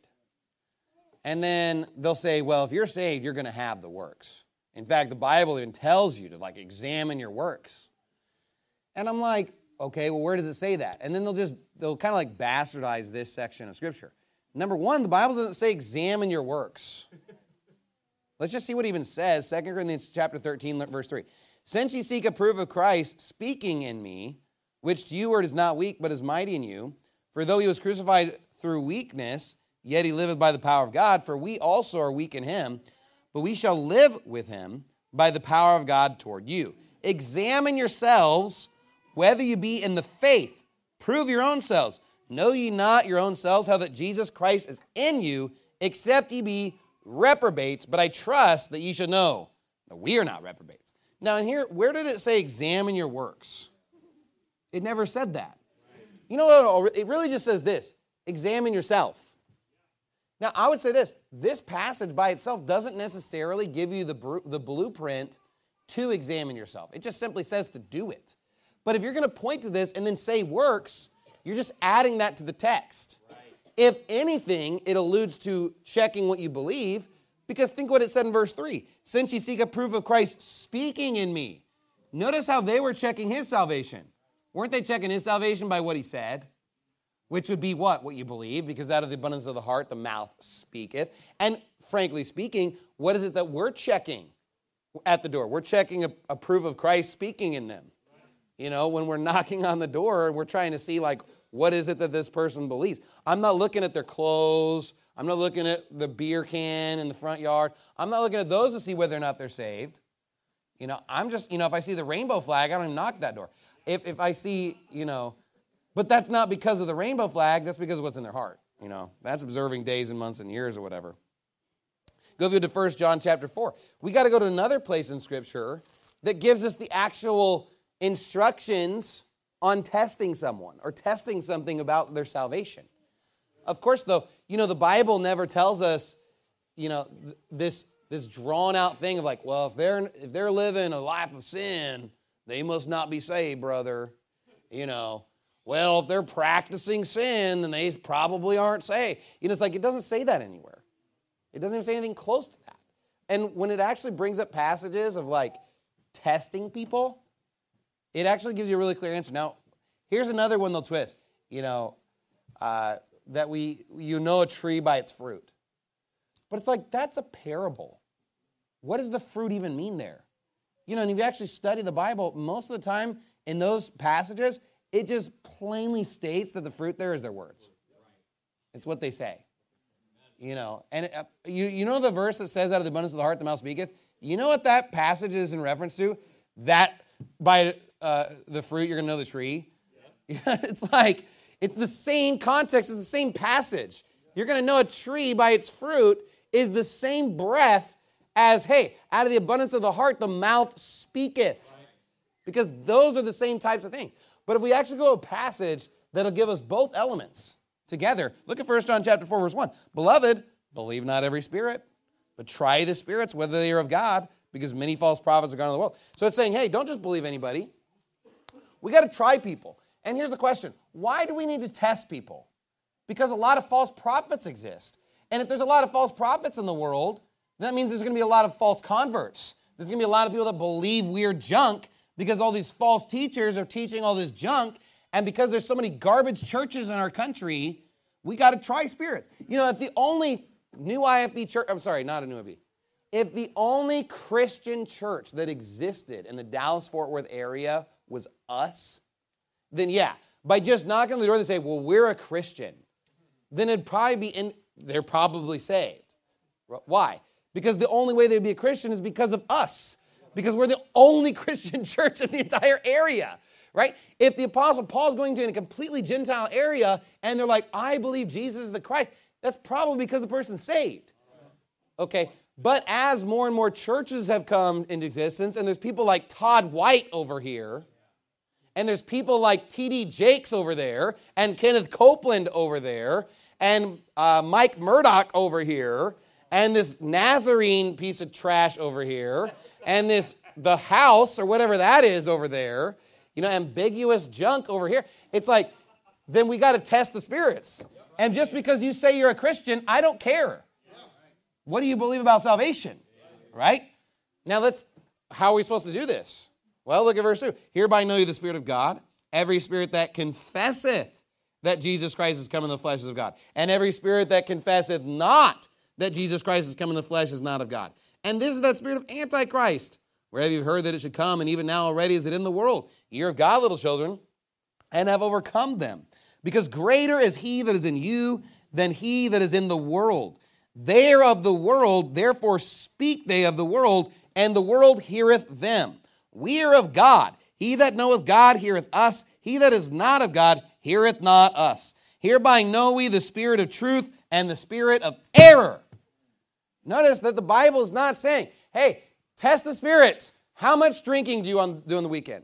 B: And then they'll say, well, if you're saved, you're going to have the works. In fact, the Bible even tells you to like examine your works. And I'm like, okay, well, where does it say that? And then they'll kind of like bastardize this section of Scripture. Number one, the Bible doesn't say examine your works. Let's just see what it even says. 2 Corinthians chapter 13, verse 3. Since ye seek a proof of Christ speaking in me, which to you word is not weak, but is mighty in you, for though he was crucified through weakness, yet he liveth by the power of God, for we also are weak in him, but we shall live with him by the power of God toward you. Examine yourselves, whether you be in the faith. Prove your own selves. Know ye not your own selves how that Jesus Christ is in you, except ye be reprobates, but I trust that ye shall know that we are not reprobates. Now in here, where did it say examine your works? It never said that. You know what? It really just says this, examine yourself. Now I would say this passage by itself doesn't necessarily give you the blueprint to examine yourself. It just simply says to do it. But if you're going to point to this and then say works, you're just adding that to the text. Right. If anything, it alludes to checking what you believe, because think what it said in verse 3. Since ye seek a proof of Christ speaking in me. Notice how they were checking his salvation. Weren't they checking his salvation by what he said? Which would be what? What you believe, because out of the abundance of the heart, the mouth speaketh. And frankly speaking, what is it that we're checking at the door? We're checking a proof of Christ speaking in them. You know, when we're knocking on the door, we're trying to see, like, what is it that this person believes? I'm not looking at their clothes. I'm not looking at the beer can in the front yard. I'm not looking at those to see whether or not they're saved. You know, I'm just, if I see the rainbow flag, I don't even knock at that door. If I see, but that's not because of the rainbow flag. That's because of what's in their heart. That's observing days and months and years or whatever. Go to 1 John chapter 4. We got to go to another place in Scripture that gives us the actual instructions on testing someone or testing something about their salvation. Of course, though, the Bible never tells us, this drawn out thing of like, well, if they're living a life of sin, they must not be saved, brother. Well, if they're practicing sin, then they probably aren't saved. It's like it doesn't say that anywhere. It doesn't even say anything close to that. And when it actually brings up passages of like testing people, it actually gives you a really clear answer. Now, here's another one they'll twist. That a tree by its fruit. But it's like, that's a parable. What does the fruit even mean there? And if you actually study the Bible, most of the time in those passages, it just plainly states that the fruit there is their words. It's what they say. And the verse that says out of the abundance of the heart the mouth speaketh? You know what that passage is in reference to? That by the fruit you're going to know the tree. Yeah. It's like, it's the same context, it's the same passage. You're going to know a tree by its fruit is the same breath as, hey, out of the abundance of the heart, the mouth speaketh. Right. Because those are the same types of things. But if we actually go to a passage that'll give us both elements together, look at 1 John chapter 4, verse 1. Beloved, believe not every spirit, but try the spirits, whether they are of God, because many false prophets are gone in the world. So it's saying, hey, don't just believe anybody. We got to try people. And here's the question. Why do we need to test people? Because a lot of false prophets exist. And if there's a lot of false prophets in the world, that means there's going to be a lot of false converts. There's going to be a lot of people that believe weird junk because all these false teachers are teaching all this junk. And because there's so many garbage churches in our country, we got to try spirits. If the only new IFB church, I'm sorry, not a new IFB. If the only Christian church that existed in the Dallas-Fort Worth area was us, then yeah, by just knocking on the door and say, well, we're a Christian, then it'd probably they're probably saved. Why? Because the only way they'd be a Christian is because of us, because we're the only Christian church in the entire area, right? If the Apostle Paul's going to a completely Gentile area and they're like, I believe Jesus is the Christ, that's probably because the person's saved. Okay, but as more and more churches have come into existence, and there's people like Todd White over here, and there's people like T.D. Jakes over there, and Kenneth Copeland over there, and Mike Murdoch over here, and this Nazarene piece of trash over here, and the house, or whatever that is over there, ambiguous junk over here. It's like, then we got to test the spirits. And just because you say you're a Christian, I don't care. What do you believe about salvation? Right? Now how are we supposed to do this? Well, look at verse 2. Hereby know you the Spirit of God. Every spirit that confesseth that Jesus Christ is come in the flesh is of God. And every spirit that confesseth not that Jesus Christ is come in the flesh is not of God. And this is that spirit of Antichrist. Wherever you've heard that it should come, and even now already is it in the world. Ye are of God, little children, and have overcome them. Because greater is he that is in you than he that is in the world. They are of the world, therefore speak they of the world, and the world heareth them. We are of God. He that knoweth God heareth us. He that is not of God heareth not us. Hereby know we the spirit of truth and the spirit of error. Notice that the Bible is not saying, hey, test the spirits. How much drinking do you do on the weekend?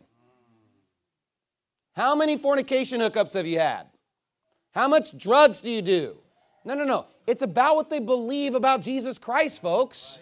B: How many fornication hookups have you had? How much drugs do you do? No. It's about what they believe about Jesus Christ, folks.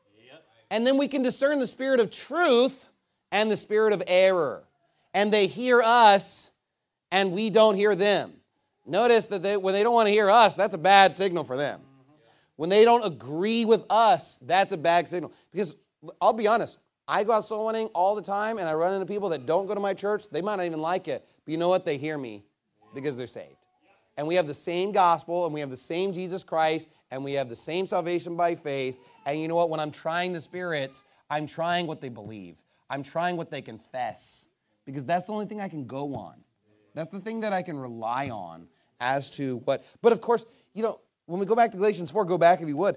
B: And then we can discern the spirit of truth and the spirit of error. And they hear us, and we don't hear them. Notice that when they don't want to hear us, that's a bad signal for them. When they don't agree with us, that's a bad signal. Because I'll be honest, I go out soul winning all the time, and I run into people that don't go to my church. They might not even like it, but you know what? They hear me because they're saved. And we have the same gospel, and we have the same Jesus Christ, and we have the same salvation by faith. And you know what? When I'm trying the spirits, I'm trying what they believe. I'm trying what they confess, because that's the only thing I can go on. That's the thing that I can rely on as to what. But of course, when we go back to Galatians 4, go back if you would.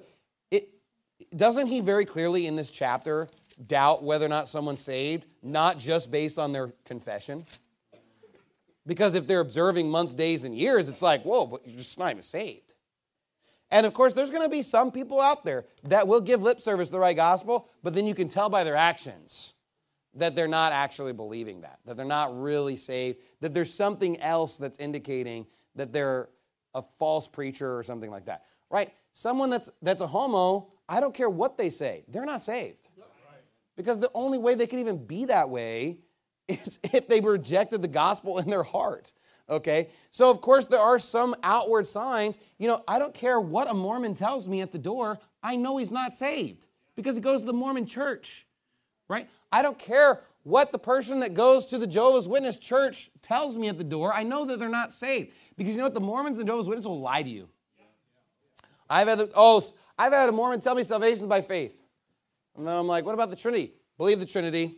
B: Doesn't he very clearly in this chapter doubt whether or not someone's saved, not just based on their confession? Because if they're observing months, days, and years, it's like, whoa, but you're just not even saved. And of course, there's going to be some people out there that will give lip service to the right gospel, but then you can tell by their actions that they're not actually believing that they're not really saved, that there's something else that's indicating that they're a false preacher or something like that. Right? Someone that's a homo, I don't care what they say, they're not saved. Because the only way they can even be that way is if they rejected the gospel in their heart. Okay? So, of course, there are some outward signs. I don't care what a Mormon tells me at the door. I know he's not saved because he goes to the Mormon church. Right? I don't care what the person that goes to the Jehovah's Witness church tells me at the door. I know that they're not saved. Because you know what? The Mormons and Jehovah's Witnesses will lie to you. I've had a Mormon tell me salvation is by faith. And then I'm like, what about the Trinity? Believe the Trinity.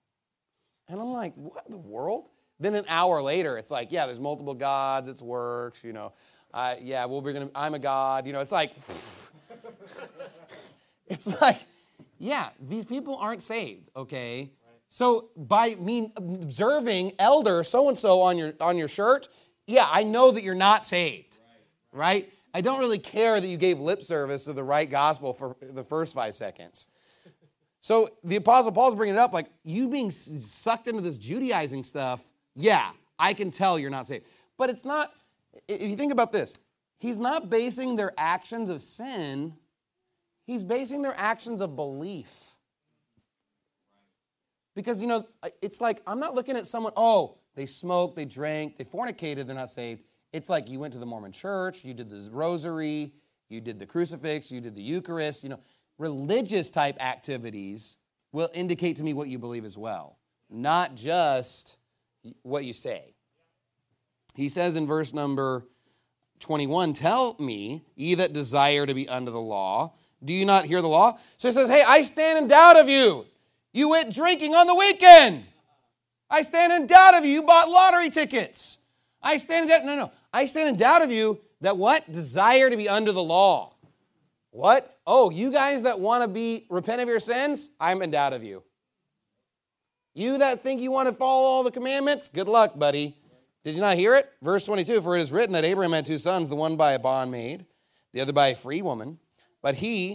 B: And I'm like, what in the world? Then an hour later, it's like, yeah, there's multiple gods, it's works, I'm a god. It's like, yeah, these people aren't saved, okay? Right. So by me observing elder so-and-so on your shirt, yeah, I know that you're not saved, right? I don't really care that you gave lip service to the right gospel for the first 5 seconds. So the Apostle Paul's bringing it up like, you being sucked into this Judaizing stuff, yeah, I can tell you're not saved. But it's not, if you think about this, he's not basing their actions of sin, he's basing their actions of belief. Because, it's like, I'm not looking at someone, they smoked, they drank, they fornicated, they're not saved. It's like you went to the Mormon church, you did the rosary, you did the crucifix, you did the Eucharist, religious type activities will indicate to me what you believe as well, not just what you say. He says in verse number 21, tell me, ye that desire to be under the law, do you not hear the law? So he says, hey, I stand in doubt of you. You went drinking on the weekend. I stand in doubt of you. You bought lottery tickets. I stand in doubt. I stand in doubt of you that what? Desire to be under the law. What? Oh, you guys that want to repent of your sins? I'm in doubt of you. You that think you want to follow all the commandments? Good luck, buddy. Did you not hear it? Verse 22, for it is written that Abraham had 2 sons, the one by a bondmaid, the other by a free woman. But he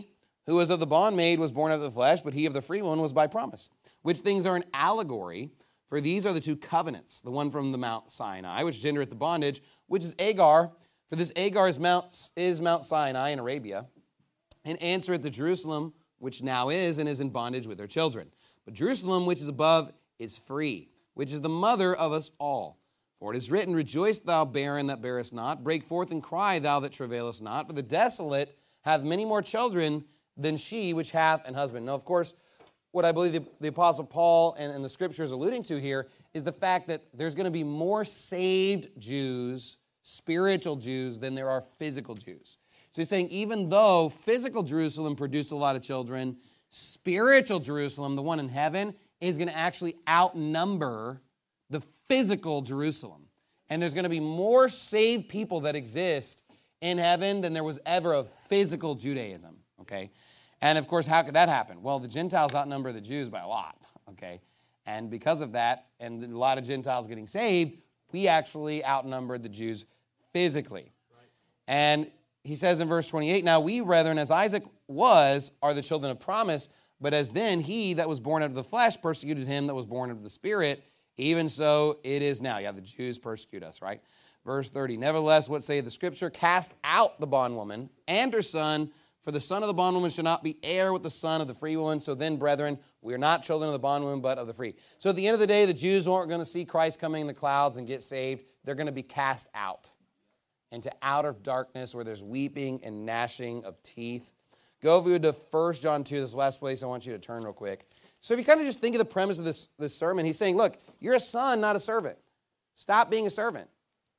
B: who was of the bondmaid was born of the flesh, but he of the free one was by promise. Which things are an allegory, for these are the two covenants, the one from the Mount Sinai, which gendereth the bondage, which is Agar. For this Agar is Mount Sinai in Arabia, and answereth to Jerusalem, which now is, and is in bondage with her children. But Jerusalem, which is above, is free, which is the mother of us all. For it is written, Rejoice, thou barren that bearest not. Break forth and cry, thou that travailest not. For the desolate hath many more children than she which hath an husband. Now, of course, what I believe the Apostle Paul and the Scripture is alluding to here is the fact that there's going to be more saved Jews, spiritual Jews, than there are physical Jews. So he's saying even though physical Jerusalem produced a lot of children, spiritual Jerusalem, the one in heaven, is going to actually outnumber the physical Jerusalem. And there's going to be more saved people that exist in heaven than there was ever of physical Judaism, okay? And of course, how could that happen? Well, the Gentiles outnumber the Jews by a lot, okay? And because of that, and a lot of Gentiles getting saved, we actually outnumbered the Jews physically. Right. And he says in verse 28, Now we, brethren, as Isaac was, are the children of promise, but as then he that was born out of the flesh persecuted him that was born of the Spirit, even so it is now. Yeah, the Jews persecute us, right? Verse 30, Nevertheless, what saith the Scripture? Cast out the bondwoman and her son, for the son of the bondwoman shall not be heir with the son of the free woman. So then, brethren, we are not children of the bondwoman, but of the free. So at the end of the day, the Jews aren't going to see Christ coming in the clouds and get saved. They're going to be cast out into outer darkness where there's weeping and gnashing of teeth. Go over to 1 John 2, this last place I want you to turn real quick. So if you kind of just think of the premise of this sermon, he's saying, look, you're a son, not a servant. Stop being a servant.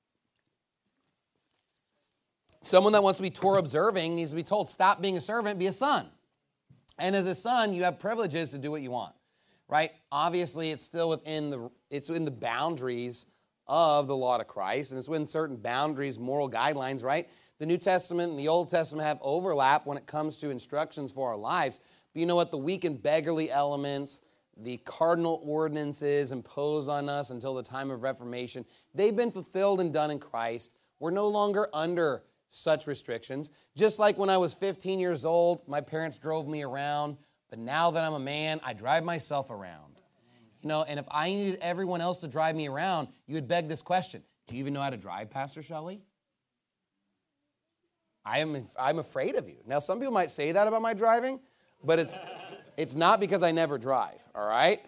B: Someone that wants to be Torah observing needs to be told, stop being a servant, be a son. And as a son, you have privileges to do what you want, right? Obviously, it's still within the boundaries of the law of Christ, and it's within certain boundaries, moral guidelines, right? The New Testament and the Old Testament have overlap when it comes to instructions for our lives. But you know what? The weak and beggarly elements, the cardinal ordinances imposed on us until the time of Reformation, they've been fulfilled and done in Christ. We're no longer under such restrictions. Just like when I was 15 years old, my parents drove me around, but now that I'm a man, I drive myself around. You know, and if I needed everyone else to drive me around, you would beg this question, do you even know how to drive, Pastor Shelley? I'm afraid of you. Now, some people might say that about my driving, but it's not because I never drive, all right?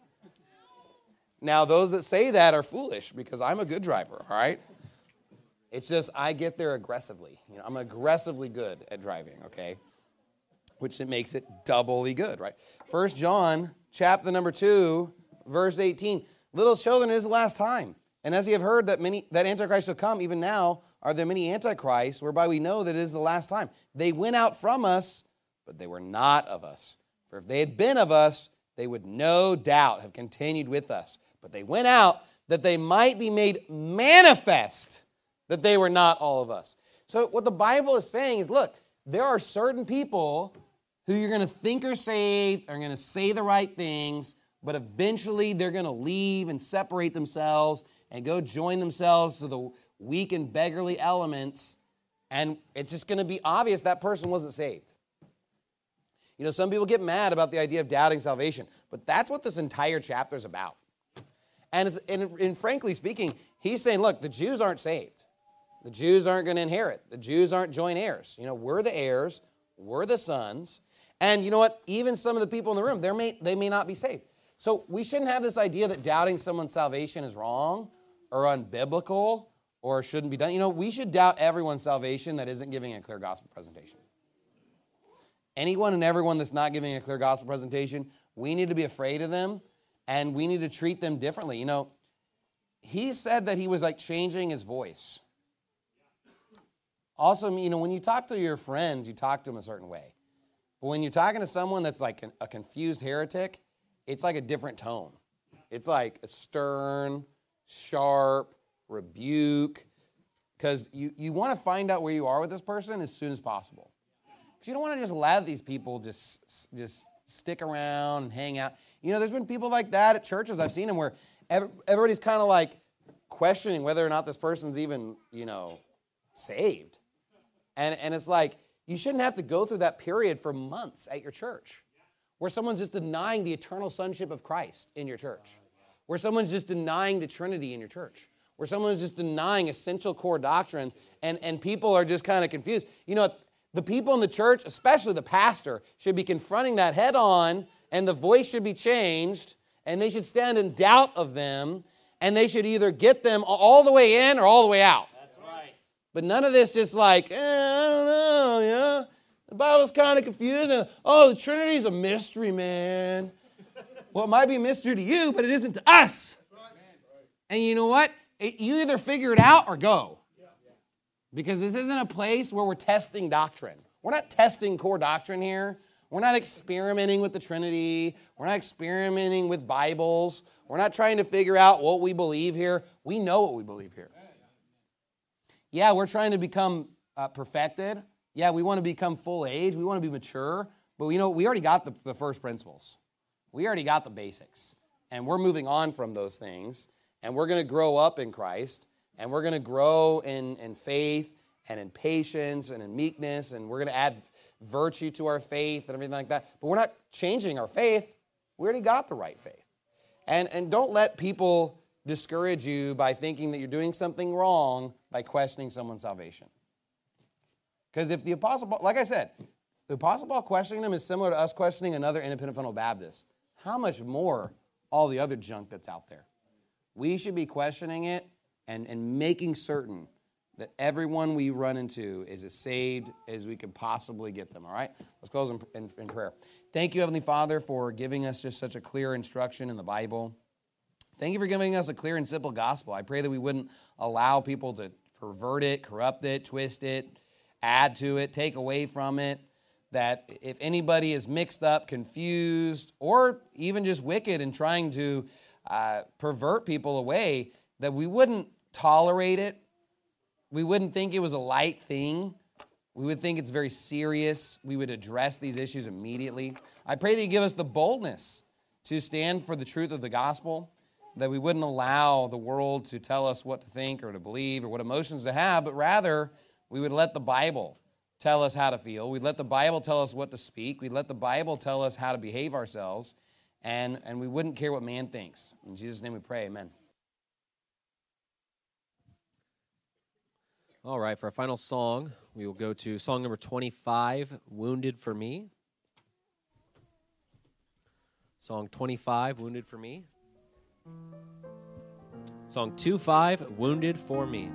B: Now, those that say that are foolish because I'm a good driver, all right? It's just I get there aggressively. You know, I'm aggressively good at driving, okay? Which it makes it doubly good, right? 1 John chapter number 2, verse 18. Little children, it is the last time. And as ye have heard that Antichrist shall come, even now are there many antichrists, whereby we know that it is the last time. They went out from us, but they were not of us. For if they had been of us, they would no doubt have continued with us. But they went out that they might be made manifest that they were not all of us. So what the Bible is saying is, look, there are certain people who you're going to think are saved, are going to say the right things, but eventually they're going to leave and separate themselves and go join themselves to the weak and beggarly elements, and it's just going to be obvious that person wasn't saved. You know, some people get mad about the idea of doubting salvation, but that's what this entire chapter is about. And frankly speaking, he's saying, look, the Jews aren't saved. The Jews aren't going to inherit. The Jews aren't joint heirs. You know, we're the heirs. We're the sons. And you know what? Even some of the people in the room, they may not be saved. So we shouldn't have this idea that doubting someone's salvation is wrong or unbiblical or shouldn't be done. You know, we should doubt everyone's salvation that isn't giving a clear gospel presentation. Anyone and everyone that's not giving a clear gospel presentation, we need to be afraid of them, and we need to treat them differently. You know, he said that he was like changing his voice. Also, you know, when you talk to your friends, you talk to them a certain way. But when you're talking to someone that's like a confused heretic, it's like a different tone. It's like a stern, sharp rebuke, because you want to find out where you are with this person as soon as possible. Because you don't want to just let these people just stick around and hang out. You know, there's been people like that at churches. I've seen them where everybody's kind of like questioning whether or not this person's even, you know, saved. And it's like, You shouldn't have to go through that period for months at your church where someone's just denying the eternal sonship of Christ in your church, where someone's just denying the Trinity in your church, where someone's just denying essential core doctrines, and people are just kind of confused. You know, the people in the church, especially the pastor, should be confronting that head on, and the voice should be changed, and they should stand in doubt of them, and they should either get them all the way in or all the way out.
A: That's right.
B: But none of this just like, I don't know, yeah. The Bible's kind of confusing. Oh, the Trinity's a mystery, man. Well, it might be a mystery to you, but it isn't to us. And you know what? You either figure it out or go. Because this isn't a place where we're testing doctrine. We're not testing core doctrine here. We're not experimenting with the Trinity. We're not experimenting with Bibles. We're not trying to figure out what we believe here. We know what we believe here. Yeah, we're trying to become perfected. Yeah, we want to become full age. We want to be mature. But we already got the first principles. We already got the basics. And we're moving on from those things. And we're going to grow up in Christ. And we're going to grow in faith and in patience and in meekness. And we're going to add virtue to our faith and everything like that. But we're not changing our faith. We already got the right faith. And don't let people discourage you by thinking that you're doing something wrong by questioning someone's salvation. Because if the Apostle Paul, like I said, the Apostle Paul questioning them is similar to us questioning another independent fundamental Baptist. How much more all the other junk that's out there? We should be questioning it and making certain that everyone we run into is as saved as we can possibly get them, all right? Let's close in prayer. Thank you, Heavenly Father, for giving us just such a clear instruction in the Bible. Thank you for giving us a clear and simple gospel. I pray that we wouldn't allow people to pervert it, corrupt it, twist it, add to it, take away from it, that if anybody is mixed up, confused, or even just wicked and trying to pervert people away, that we wouldn't tolerate it. We wouldn't think it was a light thing. We would think it's very serious. We would address these issues immediately. I pray that you give us the boldness to stand for the truth of the gospel, that we wouldn't allow the world to tell us what to think or to believe or what emotions to have, but rather we would let the Bible tell us how to feel. We'd let the Bible tell us what to speak. We'd let the Bible tell us how to behave ourselves, and we wouldn't care what man thinks. In Jesus' name we pray, amen.
A: All right, for our final song, we will go to song number 25, Wounded for Me. Song 25, Wounded for Me. Song 25, Wounded for Me.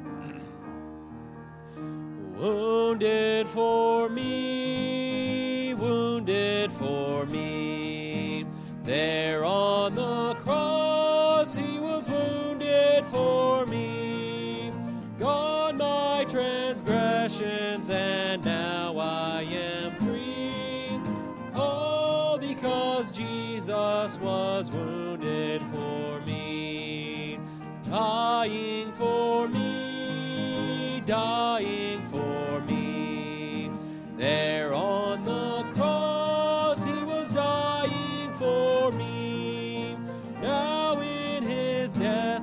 A: Wounded for me, wounded for me. There on the cross he was wounded for me. Gone my transgressions, and now I am free. All because Jesus was wounded for me. Dying for me, dying for me. There on the cross he was dying for me. Now in his death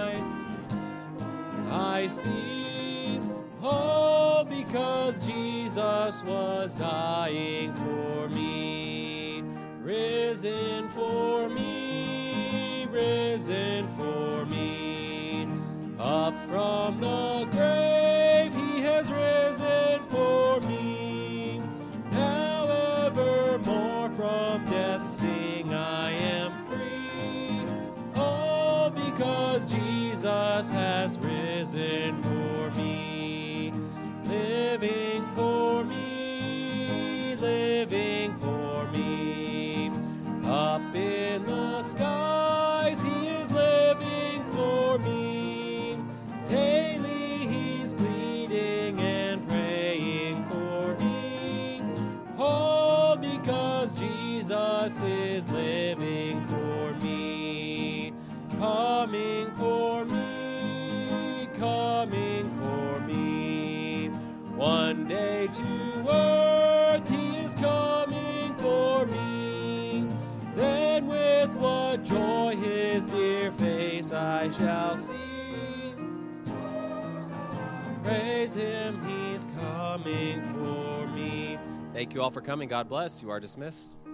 A: I see, all because Jesus was dying for me. Risen for me, risen for me. Up from the grave he has risen for me. Now evermore from death's sting I am free. All because Jesus has risen for me. Living for me, living for me. Up in the skies he is living for me. Daily he's pleading and praying for me. All because Jesus is living for me. Coming for me, coming for me. One day to earth he is coming for me. Then with what joy his dear face I shall see. Praise him, he's coming for me. Thank you all for coming. God bless. You are dismissed.